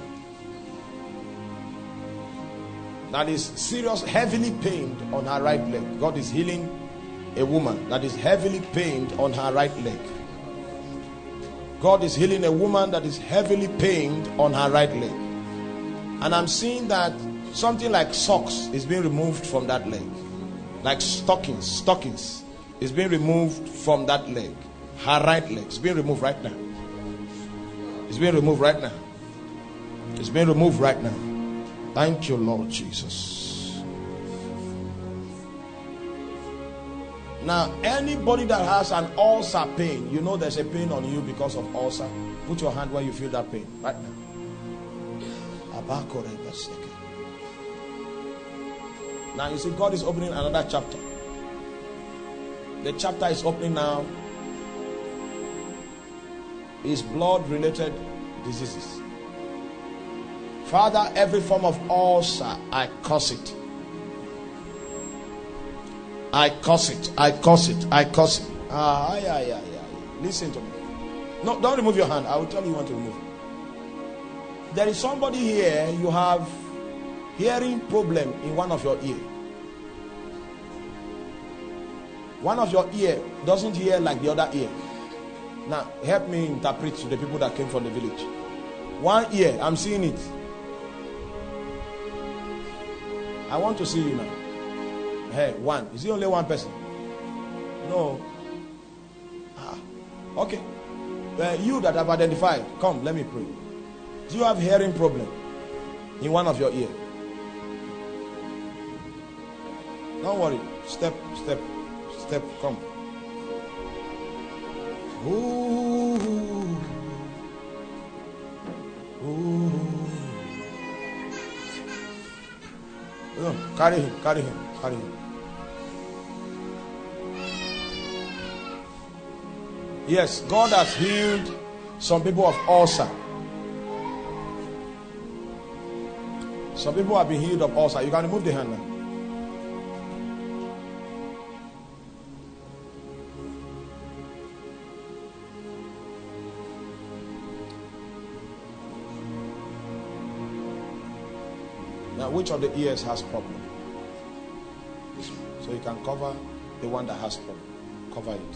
that is serious, heavily pained on her right leg. God is healing a woman that is heavily pained on her right leg. God is healing a woman that is heavily pained on her right leg. And I'm seeing that something like socks is being removed from that leg. Like stockings, stockings is being removed from that leg. Her right leg is being removed right now. It's being removed right now. It's being removed right now. Thank you, Lord Jesus. Now, anybody that has an ulcer pain, you know there's a pain on you because of ulcer. Put your hand where you feel that pain right now. Now you see, God is opening another chapter. The chapter is opening now. Is blood-related diseases. Father, every form of ulcer, I curse it. I curse it. I curse it. I curse it. Ah, yeah, yeah, yeah. Listen to me. No, don't remove your hand. I will tell you when to remove it. There is somebody here, you have hearing problem in one of your ear. One of your ear doesn't hear like the other ear. Now, help me interpret to the people that came from the village. One ear, I'm seeing it. I want to see you now. Hey, one. Is it only one person? No. Ah, okay. Uh, you that have identified, come, let me pray. Do you have hearing problem in one of your ear? Don't worry. Step, step, step, come. Ooh. Ooh. No, carry him, carry him, carry him. Yes, God has healed some people of ulcer. Some people have been healed of ulcer. You can remove the hand now. Now, which of the ears has problem? This one. So you can cover the one that has problem. Cover it.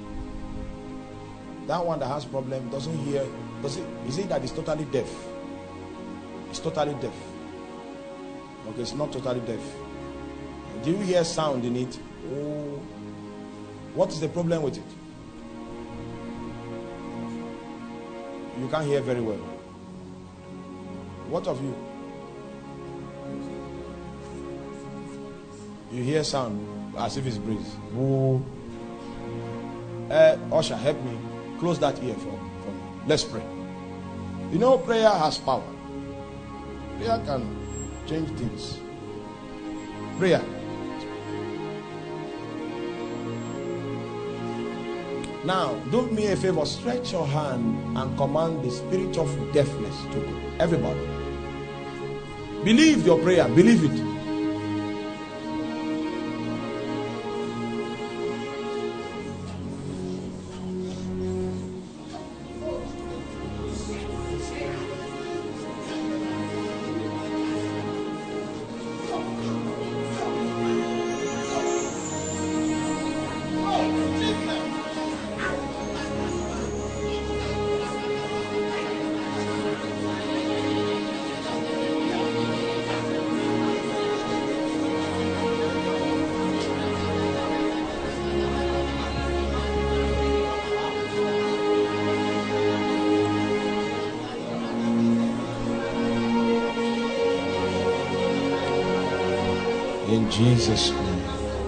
That one that has problem doesn't hear. Does it? Is it that it's totally deaf? It's totally deaf. Okay, it's not totally deaf. Do you hear sound in it? Oh, what is the problem with it? You can't hear very well. What of you? You hear sound as if it's breeze. Woo. Uh, Usher, help me. Close that ear for, for me. Let's pray. You know, prayer has power. Prayer can change things. Prayer. Now, do me a favor. Stretch your hand and command the spirit of deafness to go. Everybody. Believe your prayer. Believe it. In Jesus' name.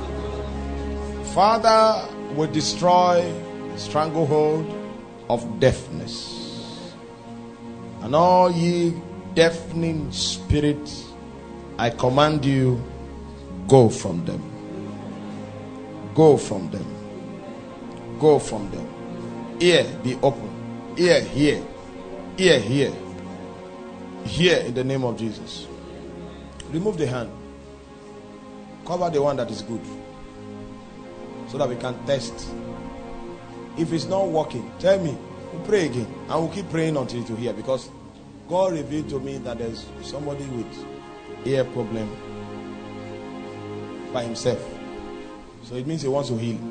Father, we destroy the stranglehold of deafness. And all ye deafening spirits, I command you, go from them. Go from them. Go from them. Ear be open. Ear hear. Ear hear. Hear in the name of Jesus. Remove the hand. Cover the one that is good, so that we can test. If it's not working, tell me. We'll pray again, and we'll keep praying until you hear. Because God revealed to me that there's somebody with ear problem by himself. So it means he wants to heal.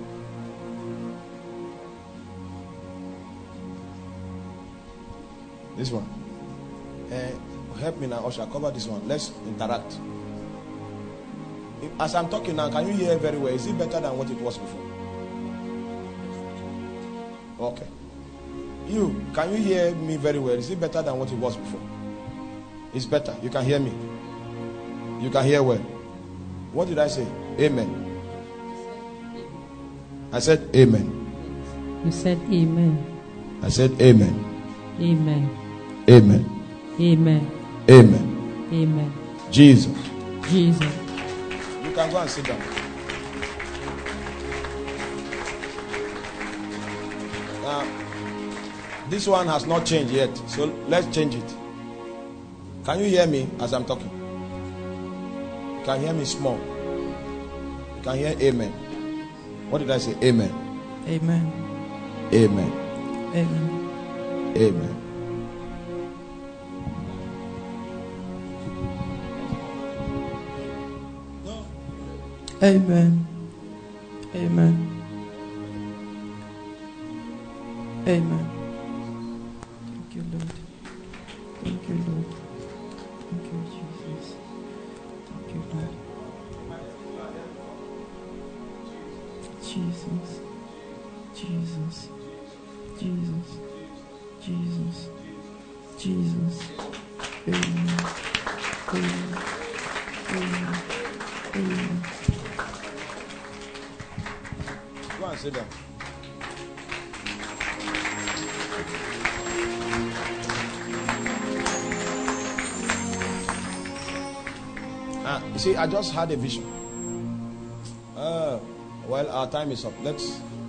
This one. Uh, help me now, Usher. Cover this one. Let's interact. As I'm talking now, can you hear very well? Is it better than what it was before? Okay. You, can you hear me very well? Is it better than what it was before? It's better. You can hear me. You can hear well. What did I say? Amen. I said amen. You said amen. I said amen. Amen. Amen. Amen. Amen. Amen. Jesus. Jesus. You can go and sit down. Now, this one has not changed yet, so let's change it. Can you hear me as I'm talking? You can hear me small. You can hear amen. What did I say? Amen. Amen. Amen. Amen. Amen. Amen. Amen. Amen. Thank you, Lord. Thank you, Lord. Thank you, Jesus. Thank you, Lord. Jesus. Jesus. Jesus. Jesus. Jesus. Amen. Amen. Amen. Amen. Go and sit down. Ah, you see, I just had a vision. Uh, well, our time is up. Let's